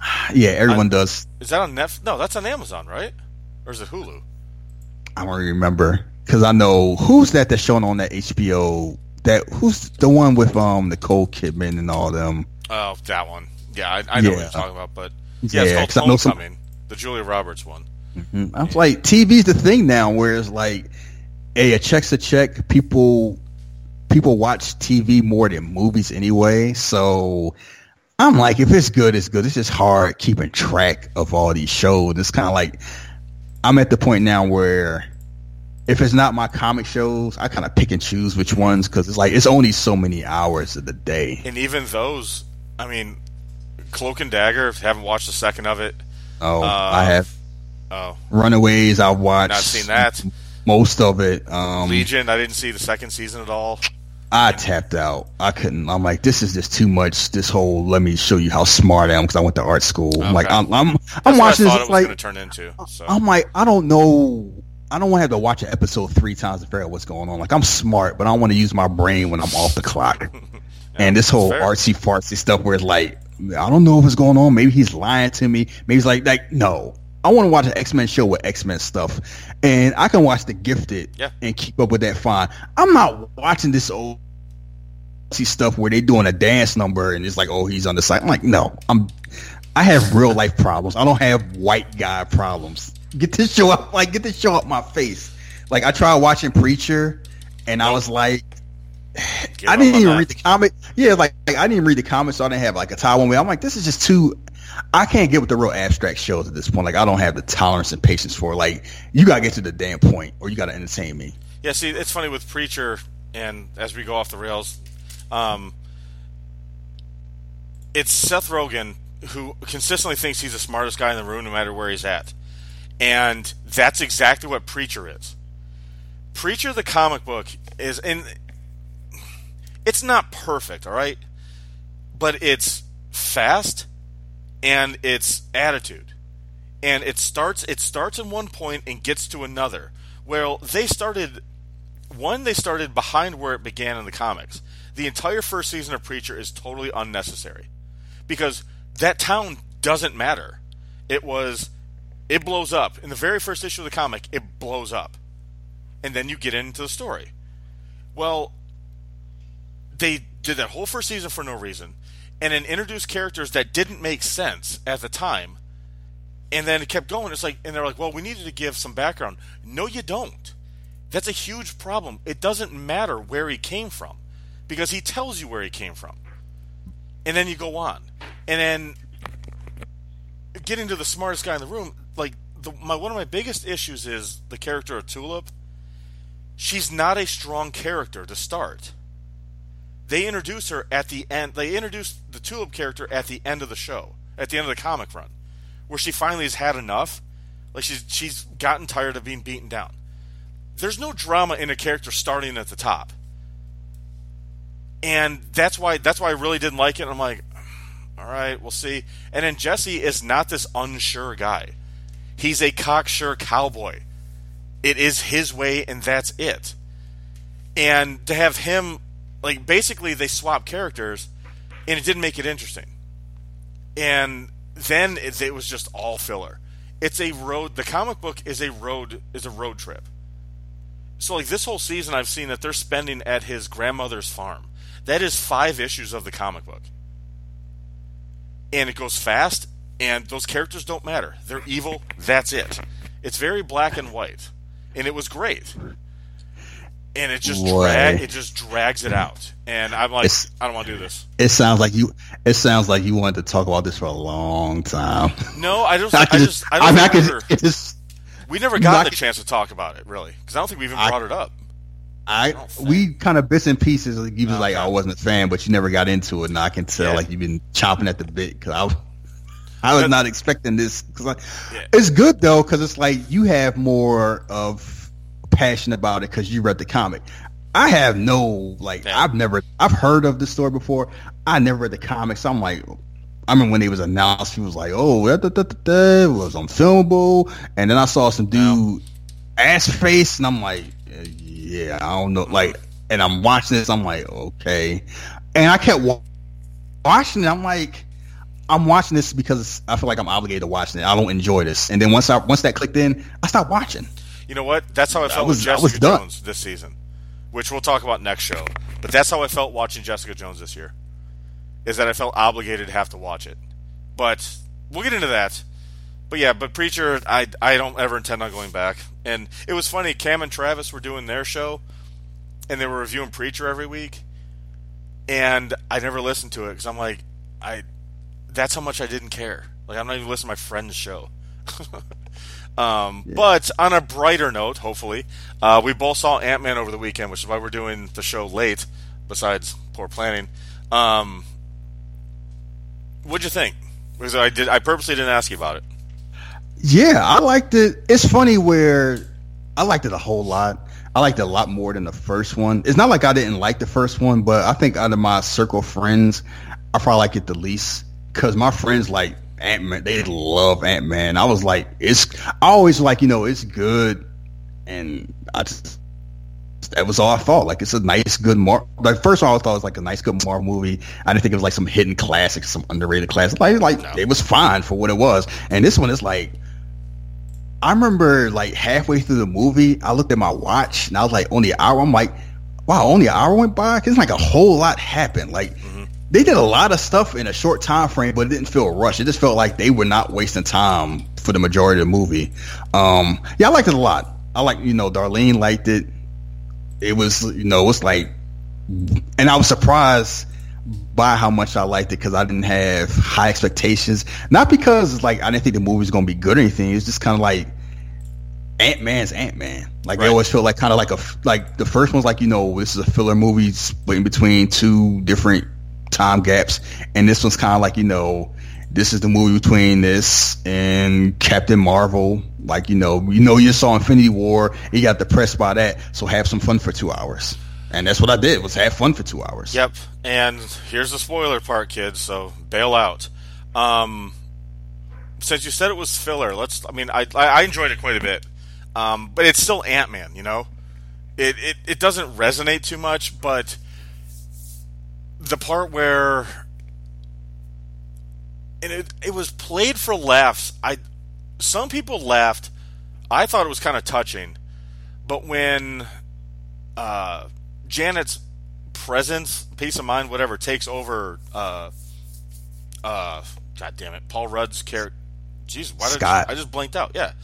Yeah, everyone does. Is that on Netflix? No, that's on Amazon, right? Or is it Hulu? I don't remember because I know who's that's showing on that HBO. Who's the one with Nicole Kidman and all them? Oh, that one. Yeah, I know what you're talking about, but yeah, it's called Homecoming, the Julia Roberts one. Mm-hmm. I was like, TV's the thing now, where it's like, hey, a check's a check. People watch TV more than movies anyway, so I'm like, if it's good, it's good. It's just hard keeping track of all these shows. It's kind of like I'm at the point now where if it's not my comic shows, I kind of pick and choose which ones because it's like it's only so many hours of the day. And even those, I mean, Cloak and Dagger, haven't watched a second of it. Oh, I have. Oh, Runaways, I've watched. Not seen that. Most of it. Legion, I didn't see the second season at all. I tapped out. I couldn't. I'm like, this is just too much. This whole let me show you how smart I am because I went to art school. Okay. I'm like, I'm watching this. It was like, going to turn into. So. I'm like, I don't know. I don't want to have to watch an episode 3 times to figure out what's going on. Like, I'm smart, but I don't want to use my brain when I'm off the clock. And this whole artsy fartsy stuff where it's like, I don't know what's going on. Maybe he's lying to me. Maybe he's like no. I want to watch an X-Men show with X-Men stuff. And I can watch The Gifted and keep up with that fine. I'm not watching this old stuff where they doing a dance number and it's like, oh, he's on the side. I'm like, no. I have real life problems. I don't have white guy problems. Get this show up my face. Like, I tried watching Preacher and I was like, I didn't even read the comic. Yeah, like I didn't even read the comics, so I didn't have like a tie one way. I'm like, this is just too. I can't get with the real abstract shows at this point. Like, I don't have the tolerance and patience for it. Like, you gotta get to the damn point, or you gotta entertain me. Yeah, see, it's funny with Preacher, and as we go off the rails, it's Seth Rogen who consistently thinks he's the smartest guy in the room, no matter where he's at, and that's exactly what Preacher is. Preacher, the comic book, is in. It's not perfect, all right? But it's fast and it's attitude. And it starts in one point and gets to another. Well, they started behind where it began in the comics. The entire first season of Preacher is totally unnecessary. Because that town doesn't matter. It blows up. In the very first issue of the comic, it blows up. And then you get into the story. Well, they did that whole first season for no reason, and then introduced characters that didn't make sense at the time, and then it kept going. It's like, and they're like, well, we needed to give some background. No, you don't. That's a huge problem. It doesn't matter where he came from, because he tells you where he came from. And then you go on. And then getting to the smartest guy in the room, like one of my biggest issues is the character of Tulip. She's not a strong character to start. They introduce her at the end. They introduce the Tulip character at the end of the show, at the end of the comic run, where she finally has had enough. Like, she's gotten tired of being beaten down. There's no drama in a character starting at the top, and that's why I really didn't like it. I'm like, all right, we'll see. And then Jesse is not this unsure guy. He's a cocksure cowboy. It is his way, and that's it. And to have him. Like, basically, they swap characters, and it didn't make it interesting. And then it was just all filler. It's a road. The comic book is a road trip. So, like, this whole season, I've seen that they're spending at his grandmother's farm. That is 5 issues of the comic book, and it goes fast. And those characters don't matter. They're evil. That's it. It's very black and white, and it was great. And it just drags it out, and I'm like, I don't want to do this. It sounds like you wanted to talk about this for a long time. No, we never got the chance to talk about it, really, because I don't think we even brought it up. We kind of bits and pieces. Like, you was like, I wasn't a fan, but you never got into it, and I can tell like you've been chomping at the bit because I was not expecting this. It's good though, because it's like you have more of passion about it because you read the comic. I have I've heard of this story before. I never read the comics. I'm like, I remember when it was announced, he was like, oh, it was unfilmable, and then I saw some dude ass face, and I'm like, yeah, I don't know, like, and I'm watching this, I'm like, okay, and I kept watching it. I'm like, I'm watching this because I feel like I'm obligated to watch it. I don't enjoy this. And then once that clicked in, I stopped watching. You know what? That's how I felt with Jessica Jones this season, which we'll talk about next show. But that's how I felt watching Jessica Jones this year, is that I felt obligated to have to watch it. But we'll get into that. But yeah, but Preacher, I don't ever intend on going back. And it was funny, Cam and Travis were doing their show, and they were reviewing Preacher every week. And I never listened to it because I'm like, that's how much I didn't care. Like, I'm not even listening to my friend's show. But on a brighter note, hopefully, we both saw Ant-Man over the weekend, which is why we're doing the show late, besides poor planning. What'd you think? Because I purposely didn't ask you about it. Yeah, I liked it. It's funny where I liked it a whole lot. I liked it a lot more than the first one. It's not like I didn't like the first one, but I think out of my circle of friends, I probably like it the least. Because my friends like Ant-Man. They love Ant-Man. I was like, I always like, it's good. And that was all I thought. Like, it's a nice, good like, first of all, I thought it was like a nice, good Marvel movie. I didn't think it was like some hidden classic, some underrated classic. It was fine for what it was. And this one is like, I remember like halfway through the movie, I looked at my watch and I was like, only an hour. I'm like, wow, only an hour went by? Because like a whole lot happened. Like, they did a lot of stuff in a short time frame, but it didn't feel rushed. It just felt like they were not wasting time for the majority of the movie. Yeah, I liked it a lot. I like, Darlene liked it. It was, it's like, and I was surprised by how much I liked it because I didn't have high expectations. Not because like I didn't think the movie was going to be good or anything. It's just kind of like Ant-Man's Ant-Man. Like, right. They always feel like kind of like the first one's like, this is a filler movie split in between two different time gaps, and this one's kind of like, this is the movie between this and Captain Marvel. Like, you saw Infinity War, you got depressed by that, so have some fun for 2 hours. And that's what I did, was have fun for 2 hours. Yep. And here's the spoiler part, kids, so bail out. Since you said it was filler, I enjoyed it quite a bit. But it's still Ant-Man, It doesn't resonate too much, but the part where it was played for laughs. Some people laughed. I thought it was kind of touching, but when Janet's presence, peace of mind, whatever, takes over, God damn it, Paul Rudd's character. Jeez, I just blanked out. Yeah,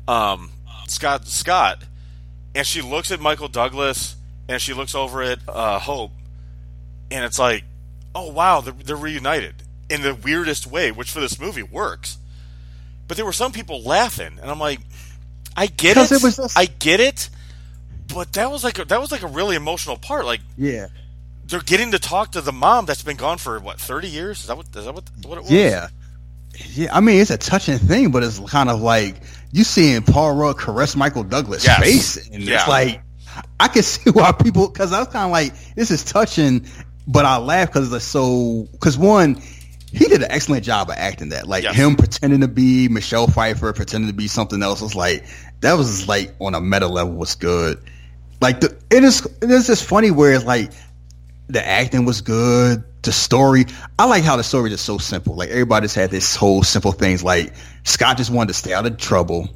Scott, and she looks at Michael Douglas, and she looks over at Hope. And it's like, oh, wow, they're reunited in the weirdest way, which for this movie works. But there were some people laughing, and I'm like, I get it. I get it. But that was like a really emotional part. Like, yeah, they're getting to talk to the mom that's been gone for 30 years. Is that what it was? Yeah. I mean, it's a touching thing, but it's kind of like you seeing Paul Rudd caress Michael Douglas' face, and it's like I can see why people, because I was kind of like, this is touching. But I laugh because one, he did an excellent job of acting that. Like, him pretending to be Michelle Pfeiffer, pretending to be something else. Was like, that was like on a meta level was good. Like, it is just funny where it's like the acting was good, the story. I like how the story is so simple. Like, everybody's had this whole simple things. Like, Scott just wanted to stay out of trouble.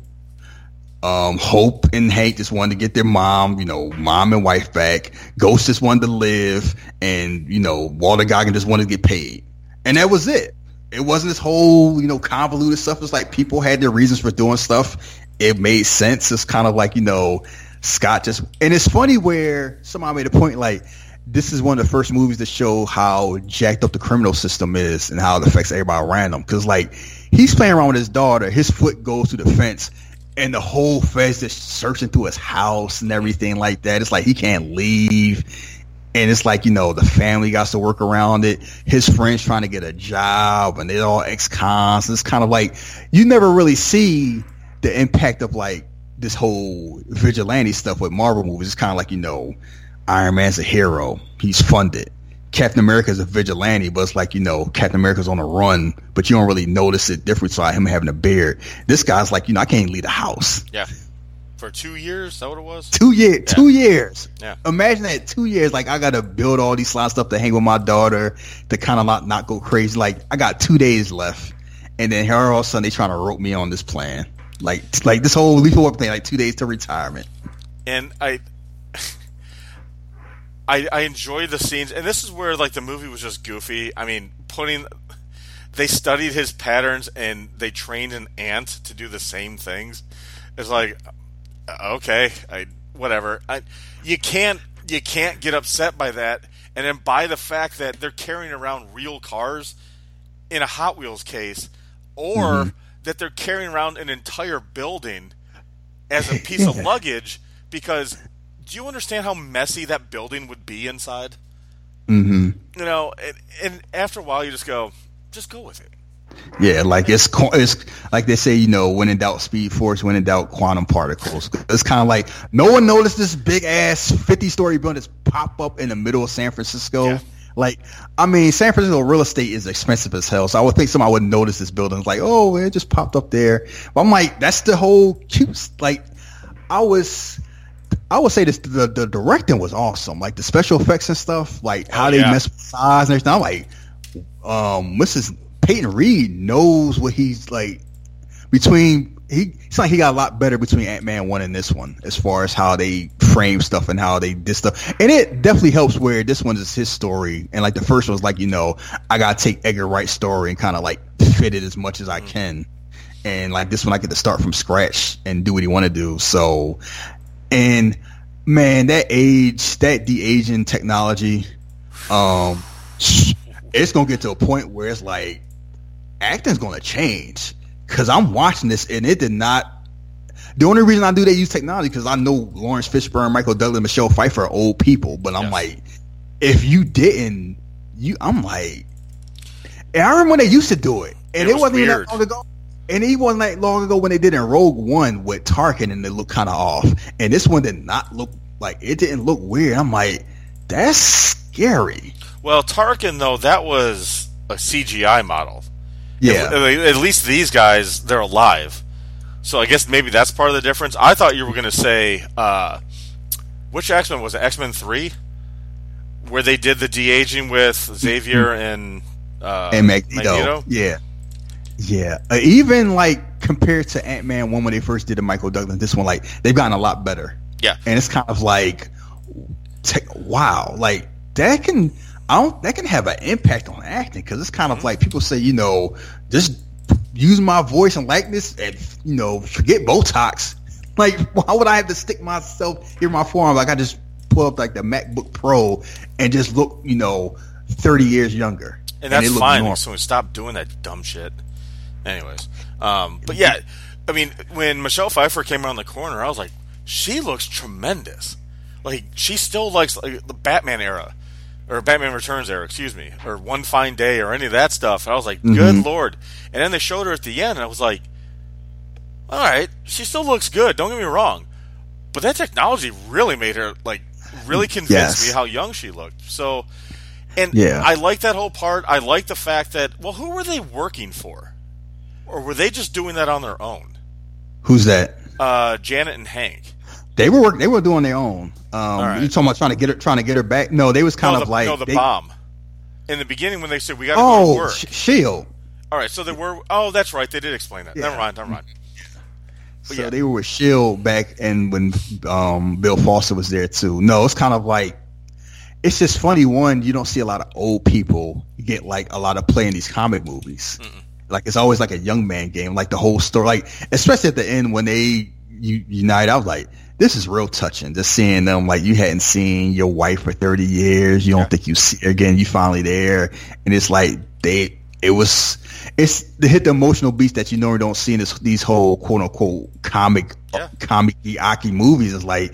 Hope and Hank just wanted to get their mom and wife back. Ghost just wanted to live, and Walter Goggins just wanted to get paid, and that was it. It wasn't this whole convoluted stuff. It's like people had their reasons for doing stuff. It made sense. It's kind of like Scott just, and it's funny where somebody made a point like, this is one of the first movies to show how jacked up the criminal system is and how it affects everybody around him. Because like, he's playing around with his daughter, his foot goes through the fence. And the whole feds just searching through his house and everything like that. It's like he can't leave. And it's like, the family got to work around it. His friends trying to get a job, and they're all ex-cons. It's kind of like you never really see the impact of like this whole vigilante stuff with Marvel movies. It's kind of like, Iron Man's a hero. He's funded. Captain America's a vigilante, but it's like, Captain America's on a run, but you don't really notice it different by him having a beard. This guy's like, I can't leave the house. Yeah. For 2 years? Is that what it was? 2 years. Yeah. 2 years. Yeah. Imagine that 2 years. Like, I got to build all these slime stuff to hang with my daughter to kind of not go crazy. Like, I got 2 days left. And then here all of a sudden they trying to rope me on this plan. Like this whole Lethal Weapon thing, like 2 days to retirement. And I enjoy the scenes. And this is where, like, the movie was just goofy. I mean, they studied his patterns and they trained an ant to do the same things. It's like, okay, whatever. You can't get upset by that, and then by the fact that they're carrying around real cars in a Hot Wheels case, or that they're carrying around an entire building as a piece of luggage. Because do you understand how messy that building would be inside? Mm-hmm. You know, and after a while, you just go with it. Yeah, like it's like they say, you know, when in doubt, Speed Force, when in doubt, quantum particles. It's kind of like no one noticed this big ass 50-story building that's pop up in the middle of San Francisco. Yeah. Like, I mean, San Francisco real estate is expensive as hell, so I would think somebody would notice this building. It's like, oh, it just popped up there. But I'm like, that's the whole cute. Like, I would say this: the directing was awesome. Like the special effects and stuff, like how they mess with size and everything. I'm like, Mrs. Peyton Reed knows what he's like. It's like he got a lot better between Ant-Man 1 and this one, as far as how they frame stuff and how they did stuff. And it definitely helps where this one is his story, and like the first one was like, you know, I gotta take Edgar Wright's story and kind of like fit it as much as I can. And like this one, I get to start from scratch and do what he want to do. So, and man, that de-aging technology, it's gonna get to a point where it's like acting's gonna change. Because I'm watching this and it did not. The only reason I do they use technology because I know Lawrence Fishburne, Michael Douglas, Michelle Pfeiffer are old people. But I'm like, if you didn't, I'm like, and I remember when they used to do it, and it wasn't even that long ago. And it wasn't that long ago when they did in Rogue One with Tarkin, and it looked kind of off. And this one did not look like it didn't look weird. I'm like, that's scary. Well, Tarkin though, that was a CGI model. Yeah. At least these guys, they're alive. So I guess maybe that's part of the difference. I thought you were going to say, which X-Men was it? X-Men 3? Where they did the de-aging with Xavier and Magneto? Yeah. Yeah. Even like compared to Ant-Man 1 when they first did the Michael Douglas, this one, like, they've gotten a lot better. Yeah. And it's kind of like, wow, like that can have an impact on acting, because it's kind of like people say, you know, just use my voice and likeness and, you know, forget Botox. Like, why would I have to stick myself here in my forearm? Like, I just pull up like the MacBook Pro and just look, you know, 30 years younger. And that's fine. So stop doing that dumb shit. Anyways, but yeah, I mean, when Michelle Pfeiffer came around the corner, I was like, she looks tremendous. Like, she still likes like the Batman era. Or Batman Returns era, excuse me, or One Fine Day, or any of that stuff. And I was like, good Lord. And then they showed her at the end, and I was like, all right, she still looks good, don't get me wrong. But that technology really made her, like, really convince me how young she looked. So, and I like that whole part. I like the fact that, well, who were they working for? Or were they just doing that on their own? Who's that? Janet and Hank. They were doing their own. Right. You talking about trying to get her back? No, they was kind of like the bomb. In the beginning, when they said we got to go to work, Shield. All right, so they were. Oh, that's right. They did explain that. Yeah. Never mind. So they were with Shield back, and when Bill Foster was there too. No, it's kind of like, it's just funny. One, you don't see a lot of old people get like a lot of play in these comic movies. Like, it's always like a young man game. Like the whole story, like especially at the end when they unite, I was like, this is real touching. Just seeing them, like, you hadn't seen your wife for 30 years. You don't think you see her again. You finally there, and it's like it's to hit the emotional beats that you normally don't see in these whole quote unquote comic Aki movies. It's like,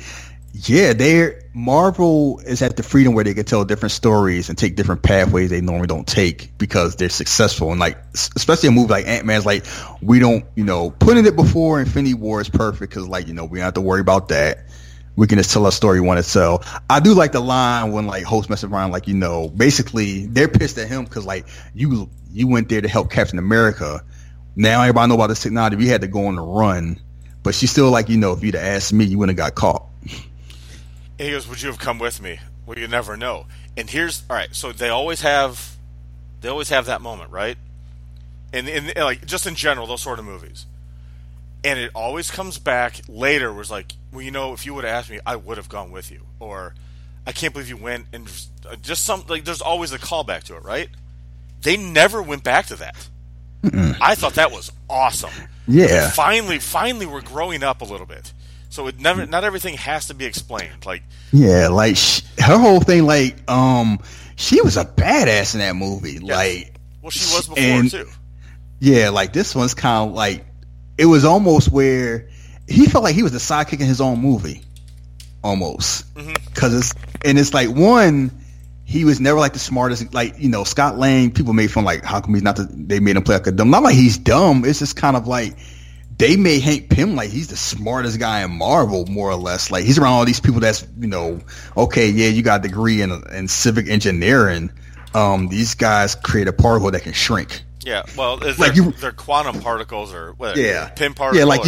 Marvel is at the freedom where they can tell different stories and take different pathways they normally don't take because they're successful. And like, especially a movie like Ant-Man's, like, we don't, you know, putting it before Infinity War is perfect because, like, you know, we don't have to worry about that. We can just tell a story we want to tell. I do like the line when, like, Host messes around, like, you know, basically they're pissed at him because, like, you went there to help Captain America. Now everybody know about this technology. We had to go on the run. but she's still like, if you'd have asked me, you wouldn't have got caught. And he goes, would you have come with me? Well, you never know. And here's, all right, so they always have that moment, right? And like, just in general, those sort of movies. And it always comes back later where it's like, well, if you would have asked me, I would have gone with you. Or, I can't believe you went, and just there's always a callback to it, right? They never went back to that. Mm-mm. I thought that was awesome. Yeah. Finally, we're growing up a little bit. So not everything has to be explained. Like, yeah, like her whole thing, like, she was a badass in that movie. Yeah. Like, well, she was before too. Yeah, like this one's kind of like, it was almost where he felt like he was the sidekick in his own movie, almost. Because it's like, one, he was never like the smartest. Like, Scott Lang, people made fun, like, how come they made him play like a dumb. Not like he's dumb. It's just kind of like they made Hank Pym like he's the smartest guy in Marvel, more or less. Like, he's around all these people that's, okay, yeah, you got a degree in civic engineering. These guys create a particle that can shrink. Yeah, well, they're quantum particles or what? Yeah, Pym particles. Yeah, like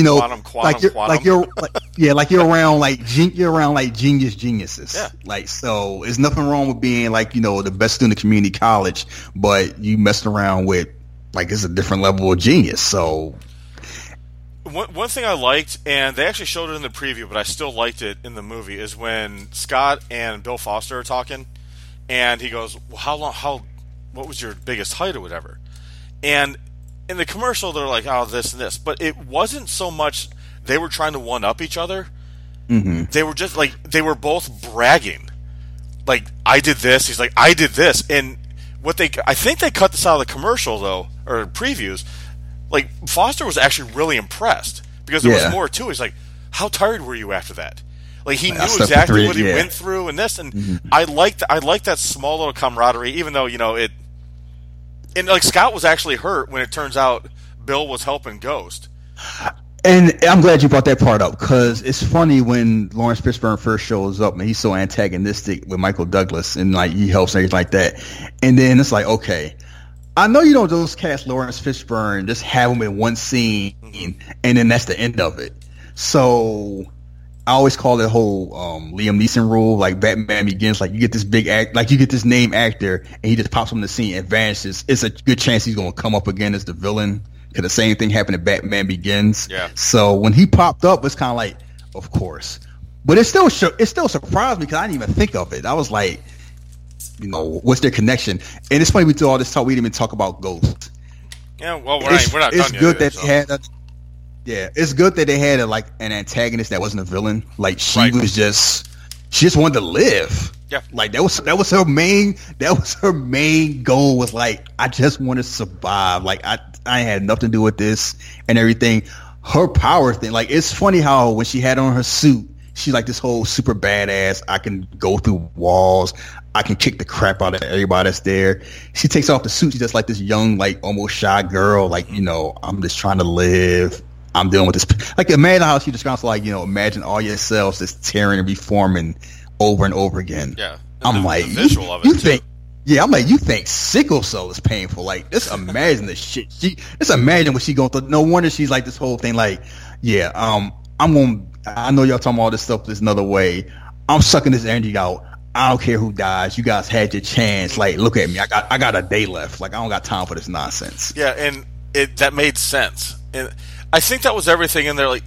quantum. You're around like geniuses. Yeah. Like, so there's nothing wrong with being like the best student in community college, but you messing around with like it's a different level of genius. So one thing I liked, and they actually showed it in the preview, but I still liked it in the movie, is when Scott and Bill Foster are talking, and he goes, "Well, what was your biggest height or whatever?" And in the commercial, they're like, oh, this and this. But it wasn't so much they were trying to one-up each other. Mm-hmm. They were just like, they were both bragging. Like, I did this. He's like, I did this. And I think they cut this out of the commercial, though, or previews. Like, Foster was actually really impressed because there was more to it. He's like, how tired were you after that? Like, he knew exactly what he went through and this. And I liked that small little camaraderie, even though, it... And like Scott was actually hurt when it turns out Bill was helping Ghost. And I'm glad you brought that part up, because it's funny when Lawrence Fishburne first shows up and he's so antagonistic with Michael Douglas and like he helps and everything like that. And then it's like, okay, I know you don't just cast Lawrence Fishburne, just have him in one scene and then that's the end of it. So I always call it the whole Liam Neeson rule, like Batman Begins. Like, you get this big act, like you get this name actor, and he just pops on the scene and vanishes. It's a good chance he's going to come up again as the villain, because the same thing happened in Batman Begins. Yeah. So when he popped up, it's kind of like, of course, but it still surprised me because I didn't even think of it. I was like, what's their connection? And it's funny we do all this talk, we didn't even talk about Ghost. Yeah, well, we're not done yet. It's good that they had. Yeah, it's good that they had an antagonist that wasn't a villain. Like, she just wanted to live. Yeah, like that was her main goal, was like, I just want to survive. Like, I had nothing to do with this and everything. Her power thing, like, it's funny how when she had on her suit, she's like this whole super badass. I can go through walls. I can kick the crap out of everybody that's there. She takes off the suit. She's just like this young, like almost shy girl. Like, I'm just trying to live. I'm dealing with this. Like, imagine how she describes, like, imagine all your cells just tearing and reforming over and over again. Yeah. I'm like, the visual of it, too. I'm like, you think sickle cell is painful? Like, just imagine the shit. Just imagine what she going through. No wonder she's like this whole thing. Like, I know y'all talking about all this stuff this another way. I'm sucking this energy out. I don't care who dies. You guys had your chance. Like, look at me. I got a day left. Like, I don't got time for this nonsense. Yeah, and that made sense. And I think that was everything in there. Like,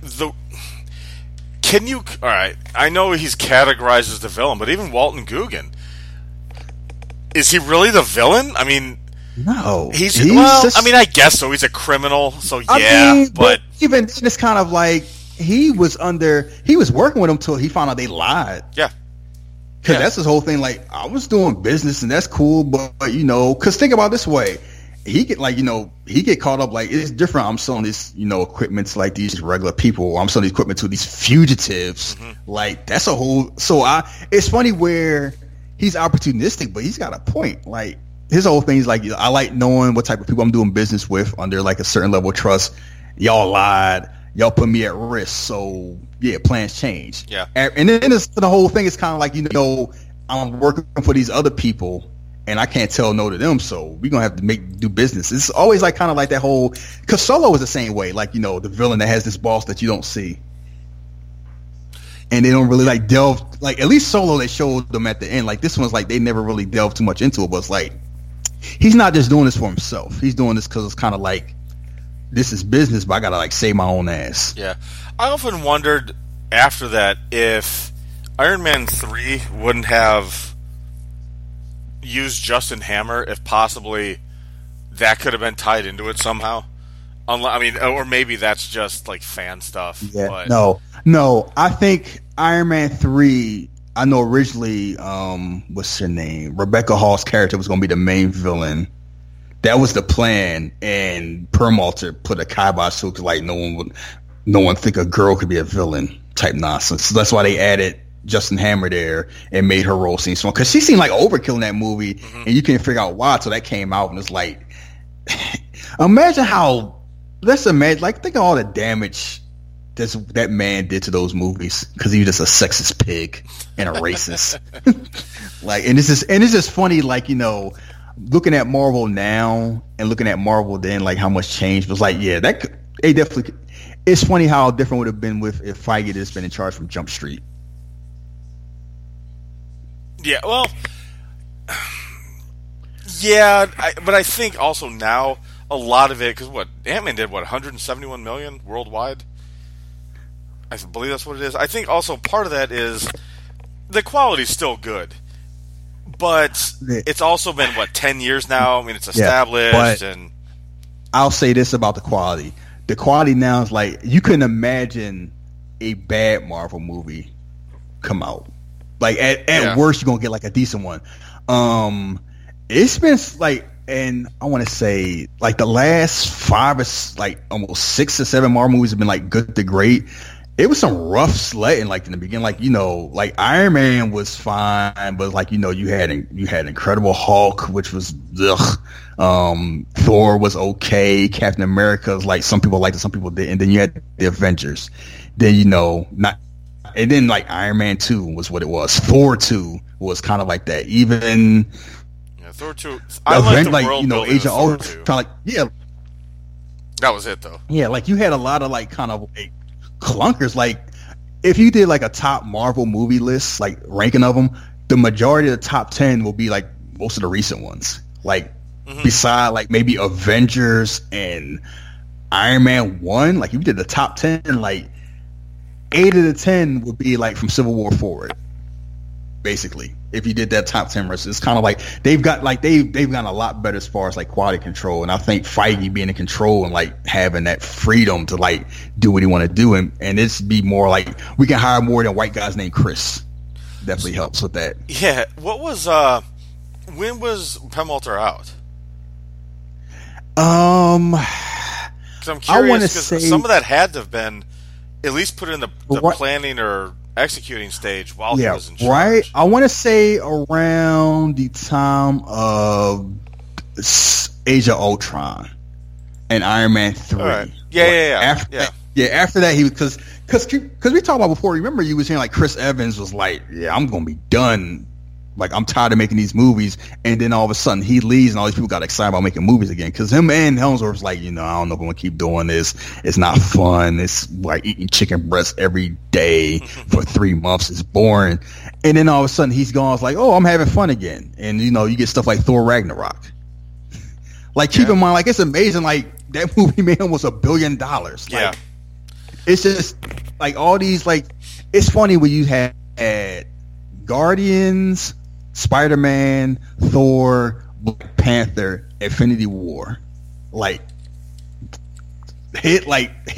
all right, I know he's categorized as the villain, but even Walton Goggin, is he really the villain? I mean, no. I guess so. He's a criminal, so yeah, but even it's kind of like he was working with them till he found out they lied. Yeah. Because that's his whole thing. Like, I was doing business and that's cool, but because think about it this way. He get caught up, like, it's different. I'm selling this, equipment to like these regular people. I'm selling this equipment to these fugitives. Mm-hmm. Like, that's a whole. So it's funny where he's opportunistic, but he's got a point. Like, his whole thing is like, I like knowing what type of people I'm doing business with under like a certain level of trust. Y'all lied. Y'all put me at risk. So yeah, plans change. Yeah. And then the whole thing is kind of like, I'm working for these other people. and I can't tell no to them, so we're gonna have to do business. It's always like kind of like that whole, because Solo was the same way, like, you know, the villain that has this boss that you don't see, and they don't really like delve, like at least Solo they showed them at the end. Like this one's like they never really delved too much into it, but it's like he's not just doing this for himself. He's doing this because it's kind of like, this is business, but I gotta like save my own ass. Yeah, I often wondered after that if Iron Man 3 wouldn't have used Justin Hammer, if possibly that could have been tied into it somehow. I mean, or maybe that's just like fan stuff. Yeah, but. No. I think Iron Man 3. I know originally, what's her name? Rebecca Hall's character was going to be the main villain. That was the plan, and Perlmutter put a kibosh to it, 'cause like no one think a girl could be a villain type nonsense. So that's why they added Justin Hammer there and made her role seem small, because she seemed like overkill in that movie, and you can't figure out why till that came out, and it's like, imagine how. Let's imagine, like, think of all the damage that man did to those movies, because he was just a sexist pig and a racist. Like, and it's just funny, like, you know, looking at Marvel now and looking at Marvel then, like how much change was. Like, yeah, they definitely. It's funny how different would have been if Feige had just been in charge from Jump Street. Yeah, well, yeah, but I think also now a lot of it, because Ant-Man did 171 million worldwide. I believe that's what it is. I think also part of that is the quality's still good, but it's also been 10 years now. I mean, it's established, and I'll say this about the quality. The quality now is like, you couldn't imagine a bad Marvel movie come out. Like at worst, you're gonna get like a decent one. It's been like, and I want to say like the last 5 or like almost 6 or 7 Marvel movies have been like good to great. It was some rough sledding, like in the beginning. Like, you know, like Iron Man was fine, but like, you know, you had Incredible Hulk, which was ugh. Thor was okay. Captain America was like, some people liked it, some people didn't. And then you had the Avengers. Then, you know, and then like Iron Man 2 was what it was. Thor 2 was kind of like that. Even Thor 2. I like the like, world you know, building Age of Ultron. Like, yeah, that was it though. Yeah, like you had a lot of like kind of like clunkers. Like if you did like a top Marvel movie list, like ranking of them, the majority of the top 10 will be like most of the recent ones. Like beside like maybe Avengers and Iron Man 1, like if you did the top 10, like 8 of the 10 would be like from Civil War forward, basically. If you did that top 10 list, it's kind of like they've gotten a lot better as far as like quality control. And I think Feige being in control and like having that freedom to like do what he want to do, and it's be more like we can hire more than white guys named Chris. Definitely helps with that. Yeah. What was when was Perlmutter out? Because I'm curious, because some of that had to have been at least put in the planning or executing stage while he was in charge. Right. I want to say around the time of Age of Ultron and Iron Man 3. Right. Yeah. After that, he was because we talked about before. Remember, you was hearing like Chris Evans was like, "Yeah, I'm gonna be done. Like, I'm tired of making these movies." And then all of a sudden, he leaves, and all these people got excited about making movies again. Because him and Hemsworth was like, you know, I don't know if I'm gonna keep doing this. It's not fun. It's like eating chicken breasts every day for 3 months. It's boring. And then all of a sudden, he's gone. It's like, oh, I'm having fun again. And you know, you get stuff like Thor Ragnarok. Like, keep in mind, like, it's amazing. Like, that movie made almost $1 billion. Like, yeah. It's just like all these, like, it's funny when you had Guardians, Spider-Man, Thor, Black Panther, Infinity War, like hit,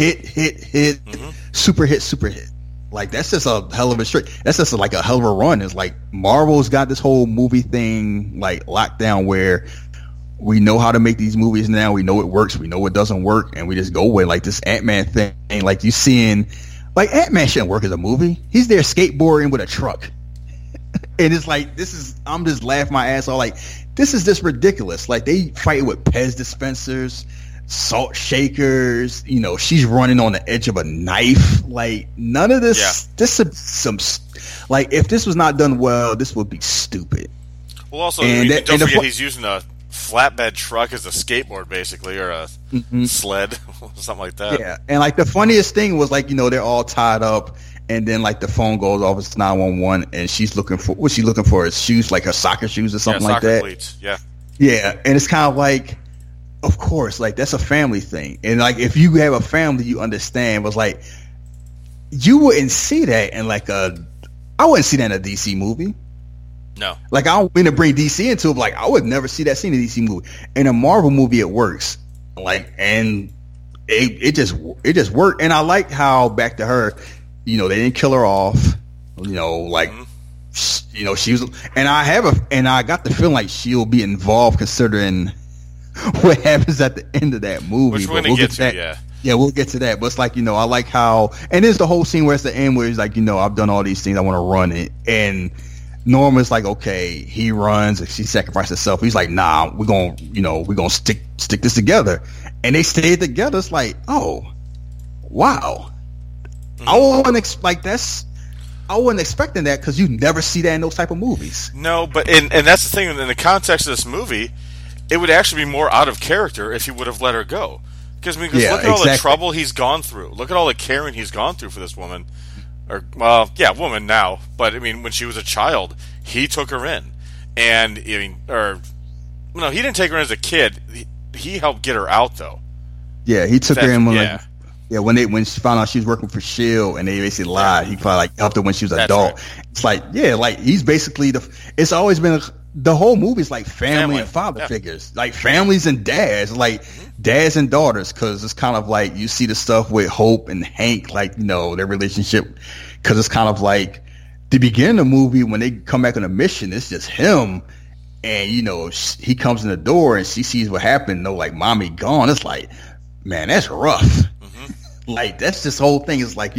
super hit. Like, that's just a hell of a straight. That's just like a hell of a run. It's like Marvel's got this whole movie thing like locked down, where we know how to make these movies now. We know it works. We know it doesn't work, and we just go with like this Ant-Man thing. Like, you seeing, like, Ant-Man shouldn't work as a movie. He's there skateboarding with a truck. And it's like, I'm just laughing my ass off. Like, this is just ridiculous. Like, they fight with Pez dispensers, salt shakers. You know, she's running on the edge of a knife. Like, none of this. Yeah. This is some like, if this was not done well, this would be stupid. Well, also, And don't forget he's using a flatbed truck as a skateboard, basically, or a sled, something like that. Yeah, and like the funniest thing was like, they're all tied up, and then like the phone goes off, it's 911, and she's looking for what she's looking for is shoes, like her soccer shoes or something like that. Cleats. Yeah, yeah, and it's kind of like, of course, like that's a family thing, and like if you have a family, you understand. Was like you wouldn't see that in I wouldn't see that in a DC movie. No. Like, I don't mean to bring DC into it, but like I would never see that scene in a DC movie. In a Marvel movie, it works. Like, and it just worked. And I like how, back to her, they didn't kill her off. She was, and I got the feeling like she'll be involved considering what happens at the end of that movie. Which we're gonna get to, that. Yeah. Yeah, we'll get to that. But it's like, I like how, and there's the whole scene where it's the end where it's like, I've done all these things, I want to run it. And Norman's like, okay, he runs, she sacrifices herself. He's like, nah, we're gonna stick this together. And they stayed together. It's like, oh, wow. I wasn't expecting that because you never see that in those type of movies. No, but and that's the thing, in the context of this movie, it would actually be more out of character if he would have let her go. Because look at all the trouble he's gone through. Look at all the caring he's gone through for this woman. Woman now. But, when she was a child, he took her in. And, he didn't take her in as a kid. He helped get her out, though. Yeah, he took her in when she found out she was working for S.H.I.E.L.D. and they basically lied. He probably helped her when she was an adult. Right. It's like, he's basically it's always been the whole movie is like family and father figures, like families and dads, like dads and daughters, because it's kind of like you see the stuff with Hope and Hank, like their relationship, because it's kind of like the beginning of the movie when they come back on a mission, it's just him, and he comes in the door and she sees what happened. Like, mommy gone. It's like, man, that's rough. Like, that's this whole thing is like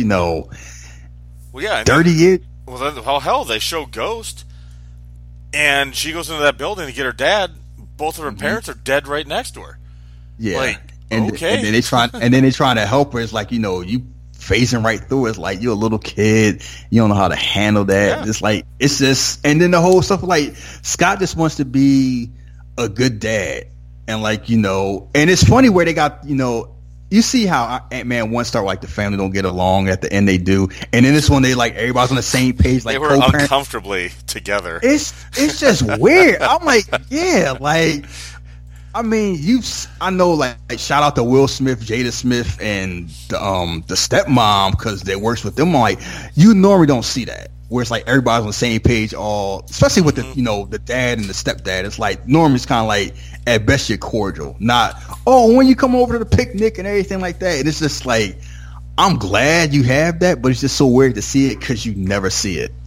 dirty it. Well, hell, they show Ghost. And she goes into that building to get her dad. Both of her parents are dead right next to her. Yeah, and then they trying to help her. It's like you phasing right through it. It's like you're a little kid. You don't know how to handle that. Yeah. It's just, and then the whole stuff like Scott just wants to be a good dad, and and it's funny where they got You see how Ant-Man 1 start like the family don't get along. At the end they do, and then this one they like everybody's on the same page. Like they were uncomfortably together. It's just weird. I'm like, yeah, like I know like shout out to Will Smith, Jada Smith, and the stepmom because they works with them. I'm like, you normally don't see that where it's like everybody's on the same page, especially with the the dad and the stepdad. It's like normally it's kind of like at best you're cordial, not when you come over to the picnic and everything like that. And it's just like, I'm glad you have that, but it's just so weird to see it because you never see it.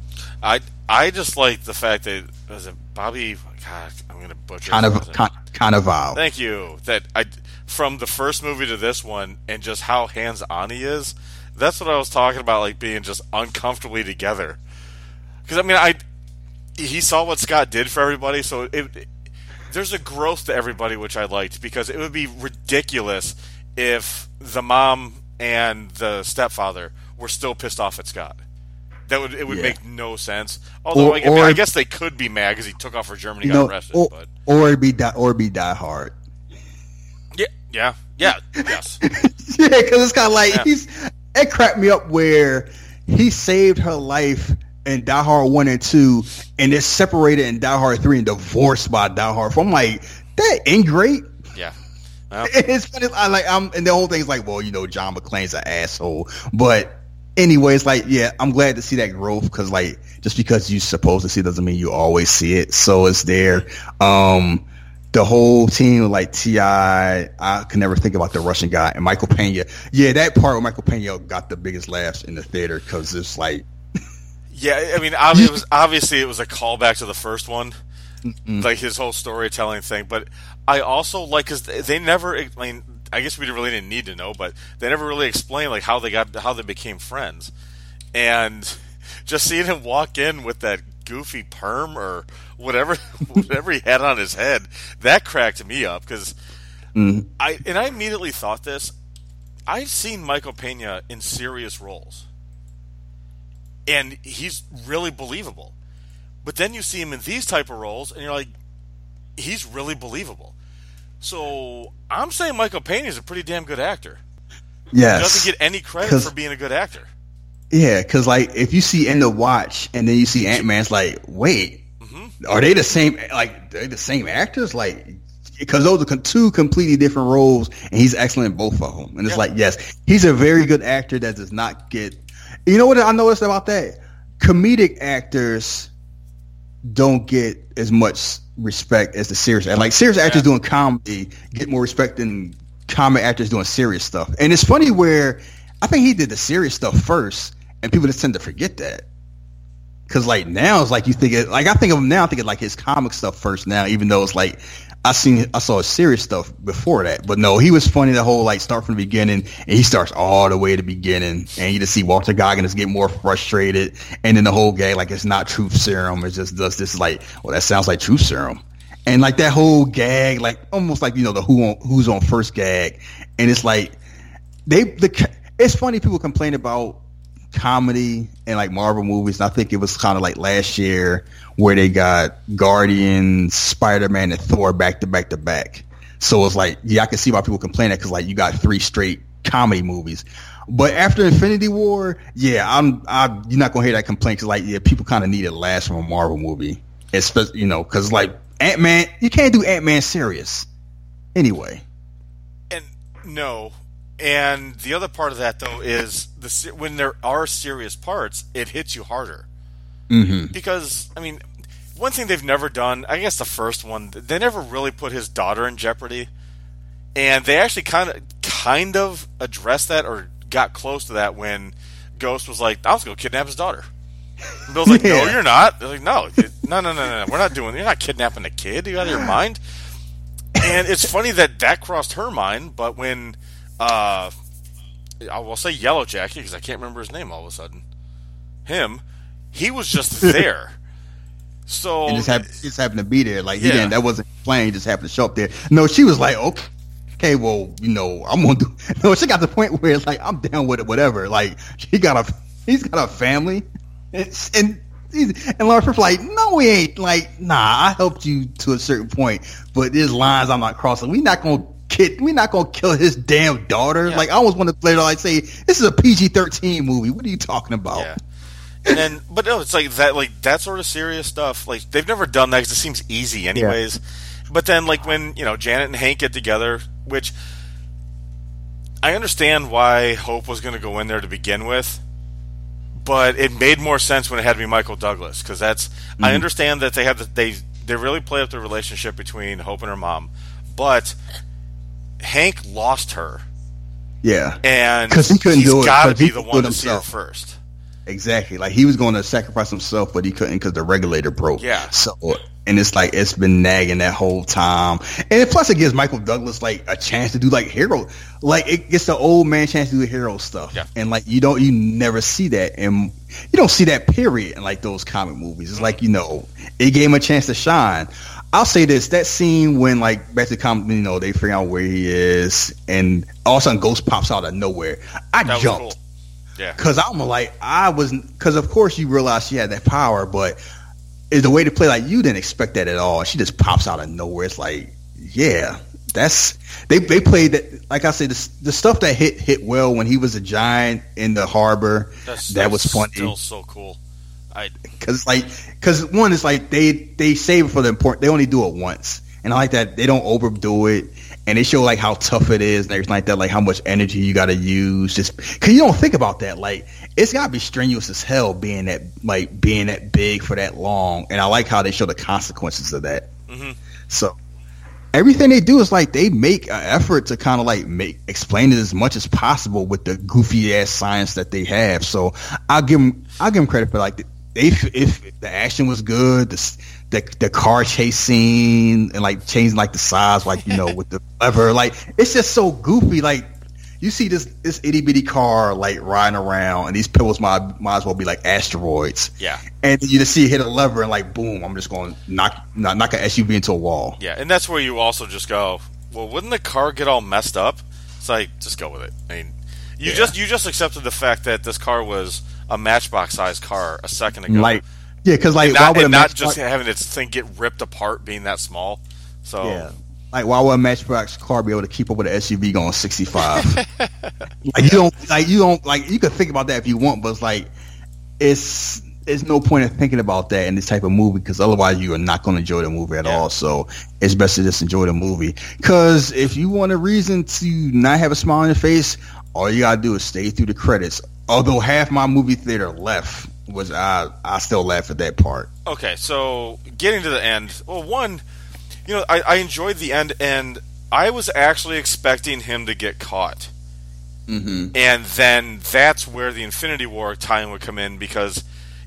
I just like the fact that was it Bobby? God, I'm gonna butcher. Cannavale. Thank you. That from the first movie to this one, and just how hands on he is. That's what I was talking about, like being just uncomfortably together. Because he saw what Scott did for everybody, so there's a growth to everybody, which I liked, because it would be ridiculous if the mom and the stepfather were still pissed off at Scott. It would make no sense. Although I guess they could be mad because he took off for Germany, got arrested. Or it'd be Die Hard. Yeah, yes. Yeah, because it's kind of like it cracked me up where he saved her life in Die Hard 1 and 2, and they're separated in Die Hard 3 and divorced by Die Hard 4. I'm like, that ain't great. Yeah. Well. It's funny. And the whole thing's like, well, John McClane's an asshole. But anyways, like, yeah, I'm glad to see that growth because, like, just because you're supposed to see it doesn't mean you always see it. So it's there. The whole team, like T.I., I can never think about the Russian guy, and Michael Pena. Yeah, that part where Michael Pena got the biggest laughs in the theater because it's like... Yeah, obviously it was a callback to the first one, like his whole storytelling thing. But I also like, because they never... I guess we really didn't need to know, but they never really explained like how they became friends. And just seeing him walk in with that goofy perm or whatever he had on his head, that cracked me up because I immediately thought this. I've seen Michael Pena in serious roles, and he's really believable. But then you see him in these type of roles, and you're like, he's really believable. So I'm saying Michael Pena is a pretty damn good actor. Yes. He doesn't get any credit for being a good actor. Yeah, because like if you see In the Watch and then you see Ant-Man, it's like, wait, are they the same? Like, they the same actors? Like, because those are two completely different roles, and he's excellent in both of them. And it's like, yes, he's a very good actor that does not get. You know what I noticed about that? Comedic actors don't get as much respect as the serious actors. Like, serious actors doing comedy get more respect than comic actors doing serious stuff. And it's funny where I think he did the serious stuff first, and people just tend to forget that. Because like now it's like you think it, like I think of him now, I think of like his comic stuff first now, even though it's like I saw his serious stuff before that. But no, he was funny the whole like start from the beginning, and he starts all the way at the beginning, and you just see Walter Goggins get more frustrated, and then the whole gag like it's not truth serum, it just does this like, well, that sounds like truth serum. And like that whole gag, like almost like, you know, the who's on first gag, and it's like it's funny people complain about comedy and like Marvel movies, and I think it was kind of like last year where they got Guardians, Spider-Man, and Thor back to back to back. So it's like, yeah, I can see why people complain that, because like you got 3 straight comedy movies. But after Infinity War, yeah, you're not gonna hear that complaint, because like, yeah, people kind of need it last from a Marvel movie, especially, you know, because like Ant-Man, you can't do Ant-Man serious anyway. And no. And the other part of that, though, is when there are serious parts, it hits you harder. Mm-hmm. Because, I mean, one thing they've never done, I guess the first one, they never really put his daughter in jeopardy. And they actually kind of addressed that, or got close to that, when Ghost was like, I was going to kidnap his daughter. And Bill's like, no, you're not. They're like, no, we're not doing that. You're not kidnapping a kid. Are you out of your mind? And it's funny that crossed her mind, but when... I will say Yellow Jacket, because I can't remember his name all of a sudden. He was just there. So and just happened to be there. Like, he didn't, that wasn't playing, he just happened to show up there. No, she was like, okay, well, you know, I'm gonna do. No, she got to the point where it's like, I'm down with it, whatever. Like, he's got a family, and Lawrence Fishburne's like, no, we ain't. Like, nah, I helped you to a certain point, but there's lines I'm not crossing. We're not gonna kill his damn daughter. Yeah. Like, I almost want to play like, say, this is a PG-13 movie. What are you talking about? Yeah. And then, but no, it's like that sort of serious stuff. Like, they've never done that because it seems easy, anyways. Yeah. But then, like, when, you know, Janet and Hank get together, which I understand why Hope was going to go in there to begin with, but it made more sense when it had to be Michael Douglas, because that's I understand that they really play up the relationship between Hope and her mom, but Hank lost her. Yeah. And because he couldn't do it. He's got to be the one to see her first. Exactly. Like, he was going to sacrifice himself, but he couldn't because the regulator broke. Yeah. So, and it's like, it's been nagging that whole time. And plus it gives Michael Douglas like a chance to do like hero. Like, it gets the old man chance to do hero stuff. Yeah. And like, you never see that. And you don't see that period in like those comic movies. It's like, you know, it gave him a chance to shine. I'll say this, that scene when like back to comic, you know, they figure out where he is, and all of a sudden Ghost pops out of nowhere. I jumped. Cool. Yeah. Cause I'm like, cause of course you realize she had that power, but is the way to play, like, you didn't expect that at all. She just pops out of nowhere. It's like, yeah, they played that. Like I said, the stuff that hit well when he was a giant in the harbor. That was funny. Still so cool. Because one is like they save it for the important. They only do it once, and I like that they don't overdo it, and they show like how tough it is and everything like that, like how much energy you got to use. Just because you don't think about that, like it's got to be strenuous as hell being that big for that long. And I like how they show the consequences of that. Mm-hmm. So everything they do is like they make an effort to kind of like explain it as much as possible with the goofy ass science that they have. So I'll give them credit for like if the action was good, the car chase scene and like changing like the size, like, you know, with the lever, like it's just so goofy. Like you see this itty bitty car like riding around, and these pebbles might as well be like asteroids. Yeah, and you just see it hit a lever and like boom, I'm just going to knock an SUV into a wall. Yeah, and that's where you also just go, well, wouldn't the car get all messed up? It's like, just go with it. I mean, you just accepted the fact that this car was a Matchbox sized car a second ago. Yeah, because like and not just having its thing get ripped apart, being that small. So yeah, like why would a Matchbox car be able to keep up with an SUV going 65? you could think about that if you want, but it's like it's no point in thinking about that in this type of movie because otherwise you are not going to enjoy the movie at all. So it's best to just enjoy the movie. Because if you want a reason to not have a smile on your face, all you gotta do is stay through the credits. Although half my movie theater left was I still laugh at that part. Okay, so getting to the end. Well, one, I enjoyed the end, and I was actually expecting him to get caught. Mm-hmm. And then that's where the Infinity War time would come in because,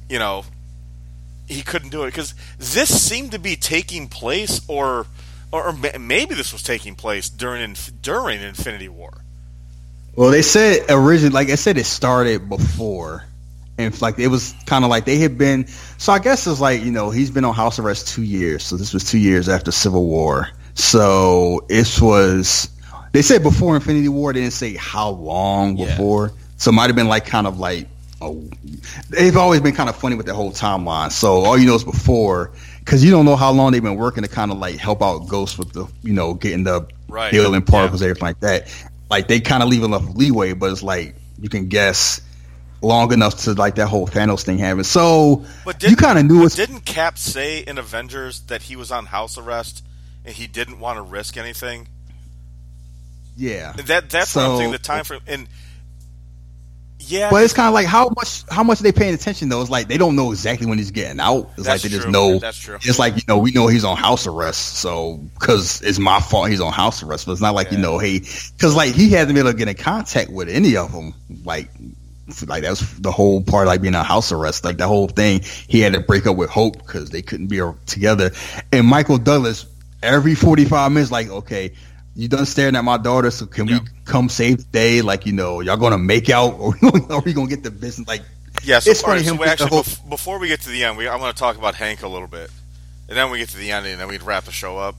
he couldn't do it. Because this seemed to be taking place, or maybe this was taking place during Infinity War. Well, they said originally, like I said, it started before. And like it was kind of like they had been. So I guess it's like he's been on house arrest 2 years. So this was 2 years after Civil War. So it was. They said before Infinity War. They didn't say how long before. So it might have been like kind of like. They've always been kind of funny with the whole timeline. So all you know is before, because you don't know how long they've been working to kind of like help out Ghost with the getting the alien particles, everything like that. Like they kind of leave enough leeway, but it's like you can guess. Long enough to like that whole Thanos thing happen. So you kind of knew it. Didn't Cap say in Avengers that he was on house arrest and he didn't want to risk anything? Yeah, that's what I'm thinking. The time frame and but it's kind of like how much are they paying attention though? It's like they don't know exactly when he's getting out. It's like they just know. That's true. It's like we know he's on house arrest, so because it's my fault he's on house arrest. But it's not like hey, because like he hasn't been able to get in contact with any of them, like that was the whole part, like being on house arrest, like the whole thing. He had to break up with Hope because they couldn't be together. And Michael Douglas, every 45 minutes, like, okay, you done staring at my daughter, so can we come save the day? Like, y'all gonna make out, or are we gonna get the business? Like, it's funny. So actually, before we get to the end, I want to talk about Hank a little bit, and then we get to the end, and then we'd wrap the show up.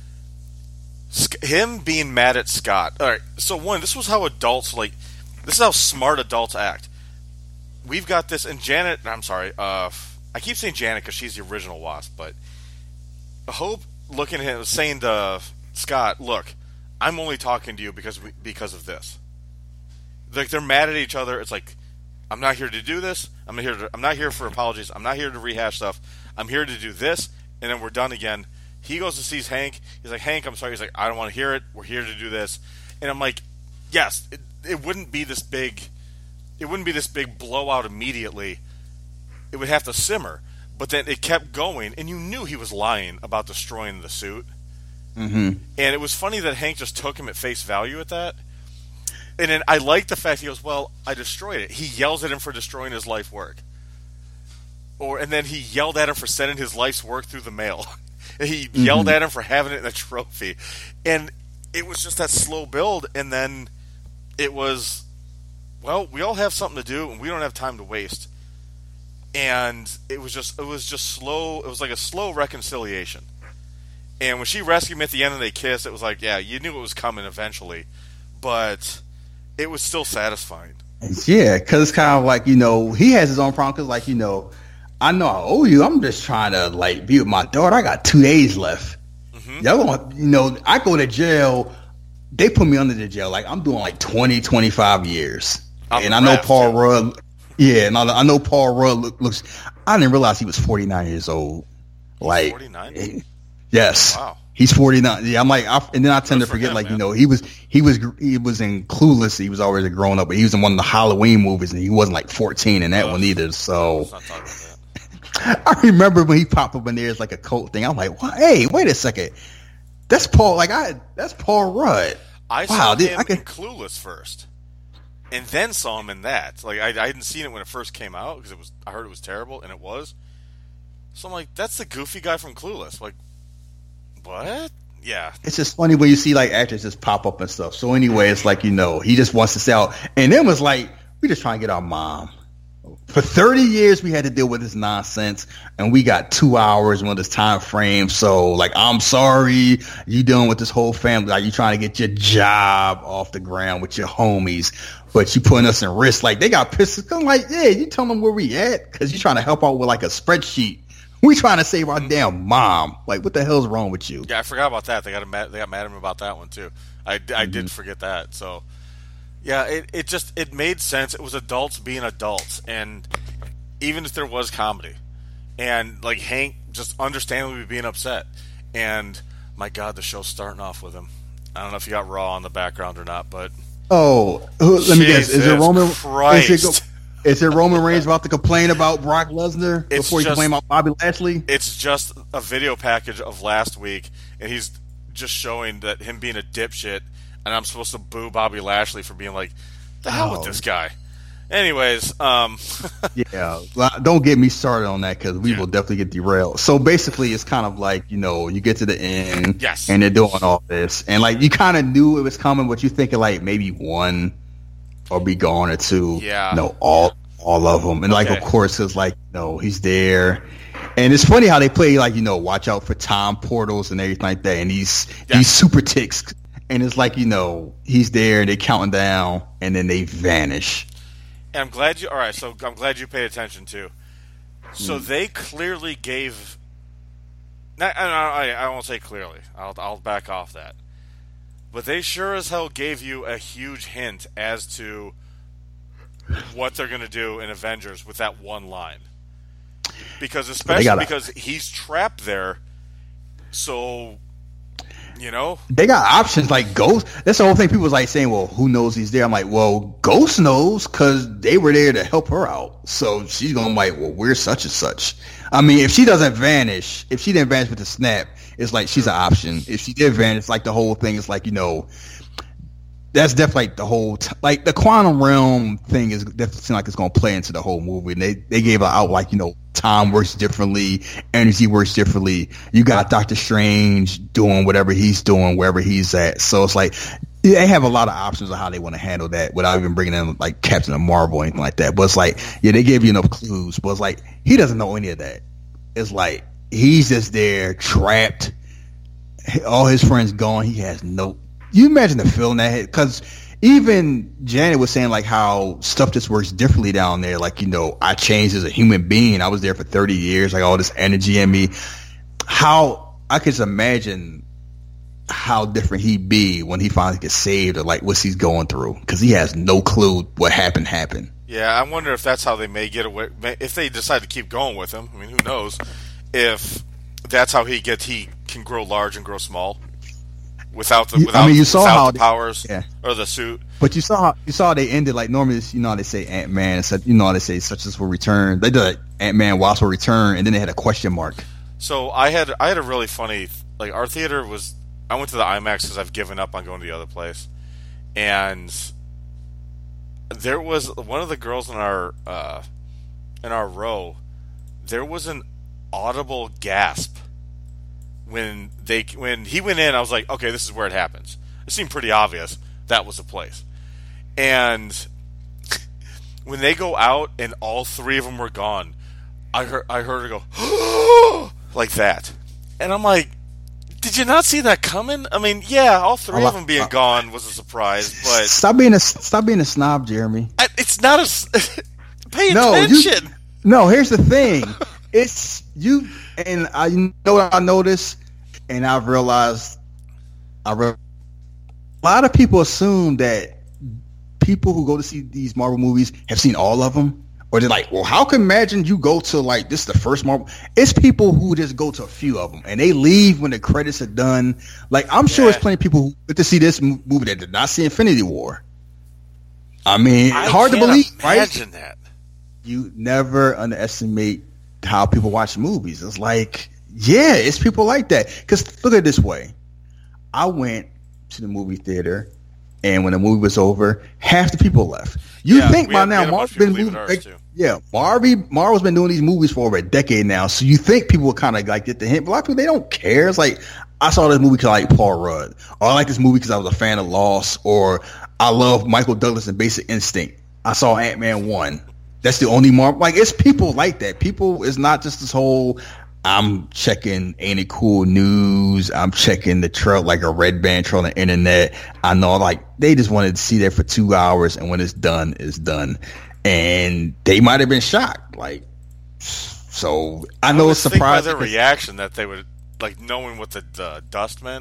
Him being mad at Scott. All right, so this was how adults like. This is how smart adults act. We've got this, and Janet. I'm sorry. I keep saying Janet because she's the original Wasp, but Hope looking at him, saying to Scott, "Look, I'm only talking to you because of this." Like they're mad at each other. It's like, I'm not here to do this. I'm not here for apologies. I'm not here to rehash stuff. I'm here to do this, and then we're done again. He goes and sees Hank. He's like, "Hank, I'm sorry." He's like, "I don't want to hear it. We're here to do this." And I'm like, yes. It wouldn't be this big. It wouldn't be this big blowout immediately. It would have to simmer, but then it kept going, and you knew he was lying about destroying the suit. Mm-hmm. And it was funny that Hank just took him at face value at that. And then I like the fact he goes, "Well, I destroyed it." He yells at him for destroying his life work, and then he yelled at him for sending his life's work through the mail. He yelled at him for having it in a trophy, and it was just that slow build, and then. It was, we all have something to do, and we don't have time to waste. And it was just slow. It was like a slow reconciliation. And when she rescued him at the end and they kissed, it was like, yeah, you knew it was coming eventually, but it was still satisfying. Yeah, because it's kind of like he has his own problem. Because like I know I owe you. I'm just trying to like be with my daughter. I got 2 days left. Mm-hmm. Y'all going, I go to jail. They put me under the jail. Like, I'm doing like 20, 25 years. And I know Paul Rudd. Yeah, and I know Paul Rudd looks. I didn't realize he was 49 years old. Like, 49? Yes. Wow. He's 49. Yeah, I'm like, and then I tend to forget, like, he was in Clueless. He was already grown up, but he was in one of the Halloween movies, and he wasn't like 14 in that one either. So. Let's not talk about that. I remember when he popped up in there as like a cult thing. I'm like, what? Hey, wait a second. That's Paul. That's Paul Rudd. I saw him in Clueless first, and then saw him in that. Like I hadn't seen it when it first came out because I heard it was terrible, and it was. So I'm like, that's the goofy guy from Clueless. Like, what? Yeah. It's just funny when you see like actors just pop up and stuff. So anyway, it's like he just wants to sell, and then was like, we just trying to get our mom. For 30 years, we had to deal with this nonsense, and we got 2 hours on this time frame. So, like, I'm sorry, you dealing with this whole family. Like, you trying to get your job off the ground with your homies, but you putting us in risk. Like, they got pissed. I'm like, yeah, you tell them where we at, because you trying to help out with, like, a spreadsheet. We trying to save our damn mom. Like, what the hell's wrong with you? Yeah, I forgot about that. They got mad at him about that one, too. I did forget that, so... Yeah, it made sense. It was adults being adults, and even if there was comedy, and like Hank just understandably being upset, and my God, the show's starting off with him. I don't know if you got Raw in the background or not, but let me guess. Is it Roman? Christ. Is it Roman Reigns about to complain about Brock Lesnar before he complain about Bobby Lashley? It's just a video package of last week, and he's just showing that him being a dipshit. And I'm supposed to boo Bobby Lashley for being like, the hell with this guy. Anyways, yeah, don't get me started on that because we will definitely get derailed. So basically, it's kind of like, you get to the end, yes, and they're doing all this, and like you kind of knew it was coming, but you thinking like maybe one or be gone or two. Yeah, no, all of them, and like of course it's like he's there. And it's funny how they play like watch out for time portals and everything like that, and these super ticks. And it's like, he's there, and they're counting down, and then they vanish. And I'm glad you paid attention too. So they clearly gave... I won't say clearly. I'll back off that. But they sure as hell gave you a huge hint as to what they're going to do in Avengers with that one line. Because because he's trapped there, so... They got options like Ghost. That's the whole thing. People was like saying, well, who knows he's there? I'm like, well, Ghost knows because they were there to help her out. So she's going to like, well, we're such and such. I mean, if she didn't vanish with the snap, it's like she's an option. If she did vanish, like the whole thing is like, that's definitely like the whole like the quantum realm thing is definitely seem like it's going to play into the whole movie. And they gave out like, time works differently, energy works differently. You got Doctor Strange doing whatever he's doing wherever he's at. So it's like they have a lot of options of how they want to handle that without even bringing in like Captain Marvel or anything like that. But it's like, they gave you enough clues. But it's like he doesn't know any of that. It's like he's just there trapped. All his friends gone. He has no. You imagine the feeling that because. Even Janet was saying like how stuff just works differently down there. Like, I changed as a human being. I was there for 30 years, like all this energy in me. How I could just imagine how different he'd be when he finally gets saved or like what he's going through. Because he has no clue what happened. Yeah, I wonder if that's how they may get away. If they decide to keep going with him, I mean, who knows? If that's how he can grow large and grow small. Without the powers or the suit. But you saw how they ended. Like normally, how they say Ant-Man, said how they say such as will return. They did like, Ant-Man Wasp will return, and then they had a question mark. So I had a really funny like our theater was. I went to the IMAX because I've given up on going to the other place, and there was one of the girls in our row. There was an audible gasp. When he went in, I was like, okay, this is where it happens. It seemed pretty obvious that was the place. And when they go out and all three of them were gone, I heard her go like that, and I'm like, did you not see that coming? I mean, yeah, all three of them being gone was a surprise, but stop being a snob, Jeremy. It's not a pay attention. Here's the thing. It's you. And I what I noticed, and I've realized, a lot of people assume that people who go to see these Marvel movies have seen all of them, or they're like, well, how can imagine you go to like this is the first Marvel? It's people who just go to a few of them and they leave when the credits are done. Like I'm sure there's plenty of people who get to see this movie that did not see Infinity War. I mean, hard to believe, right? Imagine that. You never underestimate how people watch movies. It's like, yeah, it's people like that. Because look at it this way. I went to the movie theater, and when the movie was over, half the people left. You think by now Marvel's been Marvel's been doing these movies for over a decade now, so you think people would kind of like get the hint. But a lot of people, they don't care. It's like, I saw this movie because I like Paul Rudd, or I like this movie because I was a fan of Lost, or I love Michael Douglas and Basic Instinct. I saw Ant-Man 1. That's the only Marvel. Like, it's people like that. People is not just this whole. I'm checking Ain't It Cool news. I'm checking the trail, like a red band trail on the internet. I know, like, they just wanted to see that for 2 hours, and when it's done, it's done. And they might have been shocked. Like, so I know it's surprising. By their reaction that they would, like, knowing what the dust meant.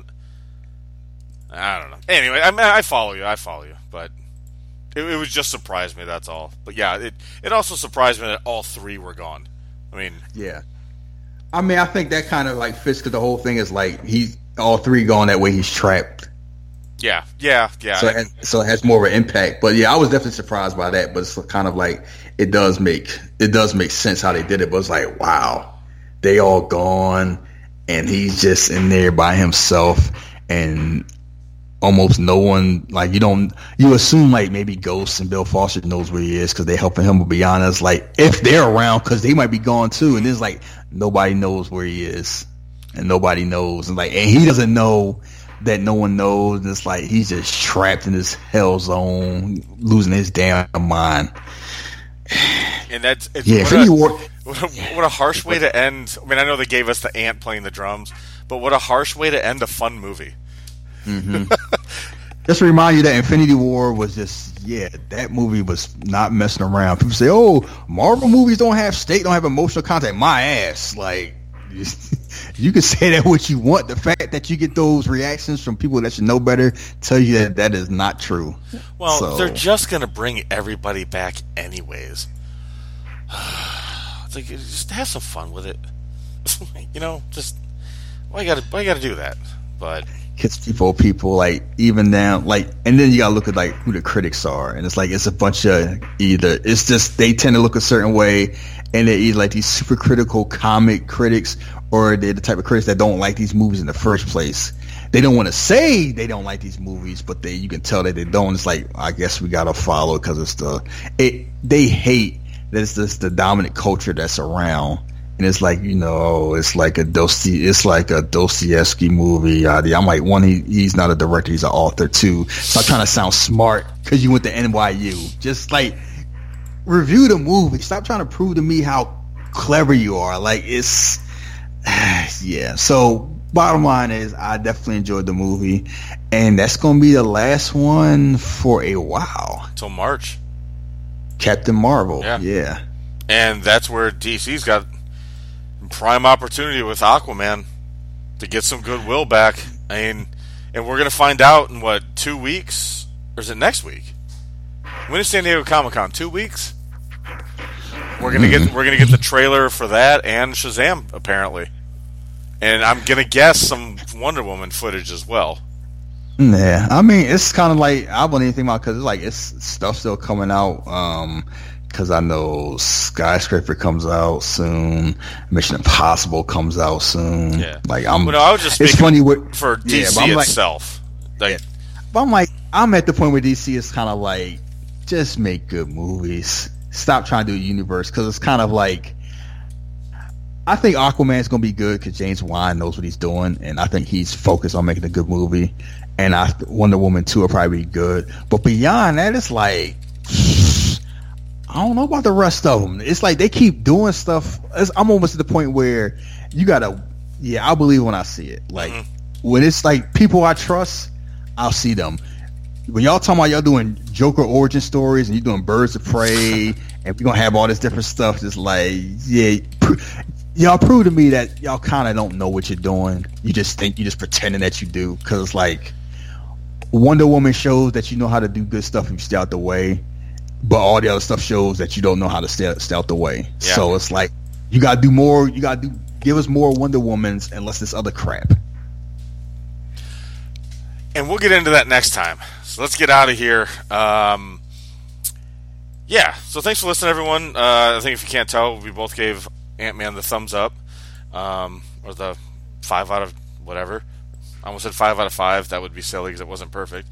I don't know. Anyway, I mean, I follow you, but it was just surprised me. That's all. But yeah, it also surprised me that all three were gone. I mean, yeah. I mean, I think that kind of like fits because the whole thing is like he's all three gone that way. He's trapped. Yeah. So it has more of an impact. But yeah, I was definitely surprised by that. But it's kind of like it does make sense how they did it. But it's like, wow, they all gone, and he's just in there by himself, and almost no one, like, you assume like maybe Ghost and Bill Foster knows where he is because they're helping him. But be honest, like, if they're around, because they might be gone too, and it's like nobody knows where he is, and nobody knows, and he doesn't know that no one knows. And it's like he's just trapped in this hell zone, losing his damn mind. And that's what a harsh way to end. I mean, I know they gave us the ant playing the drums, but what a harsh way to end a fun movie. Mm-hmm. Just to remind you that Infinity War was just, that movie was not messing around. People say, oh, Marvel movies don't have emotional content. My ass. Like, you can say that what you want. The fact that you get those reactions from people that should know better tell you that is not true. Well, they're just going to bring everybody back anyways. It's like, just have some fun with it. Just why you gotta do that? But hits people like even now, like, and then you gotta look at like who the critics are, and it's like it's a bunch of either it's just they tend to look a certain way, and they're either like these super critical comic critics, or they're the type of critics that don't like these movies in the first place. They don't want to say they don't like these movies, but you can tell that they don't. It's like, I guess we gotta follow because they hate that it's just the dominant culture that's around. And it's like, it's like a Dostoevsky movie. I'm like, one, he's not a director, he's an author too. So I'm trying to sound smart because you went to NYU. Just like review the movie. Stop trying to prove to me how clever you are. Like, it's So bottom line is, I definitely enjoyed the movie, and that's gonna be the last one for a while till March. Captain Marvel, yeah. And that's where DC's got prime opportunity with Aquaman to get some goodwill back. I mean, and we're gonna find out in 2 weeks, or is it next week? When is San Diego Comic-Con? 2 weeks. We're gonna get the trailer for that and Shazam apparently, and I'm gonna guess some Wonder Woman footage as well. Yeah, I mean, it's kind of like I wouldn't even think about because it's like it's stuff still coming out. Because I know Skyscraper comes out soon, Mission Impossible comes out soon. Yeah, like I was just it's funny for DC itself. But I'm at the point where DC is kind of like, just make good movies. Stop trying to do a universe, because it's kind of like, I think Aquaman's gonna be good because James Wan knows what he's doing, and I think he's focused on making a good movie. And Wonder Woman 2 will probably be good, but beyond that, it's like, I don't know about the rest of them. It's like they keep doing stuff. I'm almost to the point where you gotta, I believe when I see it. Like, when it's like people I trust, I'll see them. When y'all talking about y'all doing Joker origin stories and you doing Birds of Prey and we're gonna have all this different stuff, just like, y'all prove to me that y'all kind of don't know what you're doing. You just think you're just pretending that you do, because like Wonder Woman shows that you know how to do good stuff if you stay out the way. But all the other stuff shows that you don't know how to stay out the way. Yeah. So it's like, you gotta do more. You gotta give us more Wonder Womans and less this other crap. And we'll get into that next time. So let's get out of here. So thanks for listening, everyone. I think if you can't tell, we both gave Ant-Man the thumbs up, or the 5 out of whatever. I almost said 5 out of 5. That would be silly because it wasn't perfect.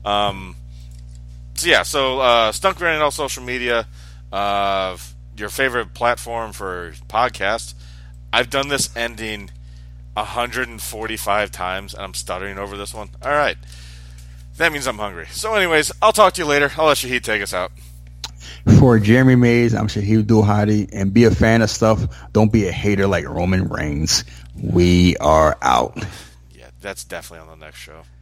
Stunk Granny on all social media, your favorite platform for podcasts. I've done this ending 145 times, and I'm stuttering over this one. All right. That means I'm hungry. So anyways, I'll talk to you later. I'll let Shahid take us out. For Jeremy Mays, I'm Shahid Duhadi, and be a fan of stuff. Don't be a hater like Roman Reigns. We are out. Yeah, that's definitely on the next show.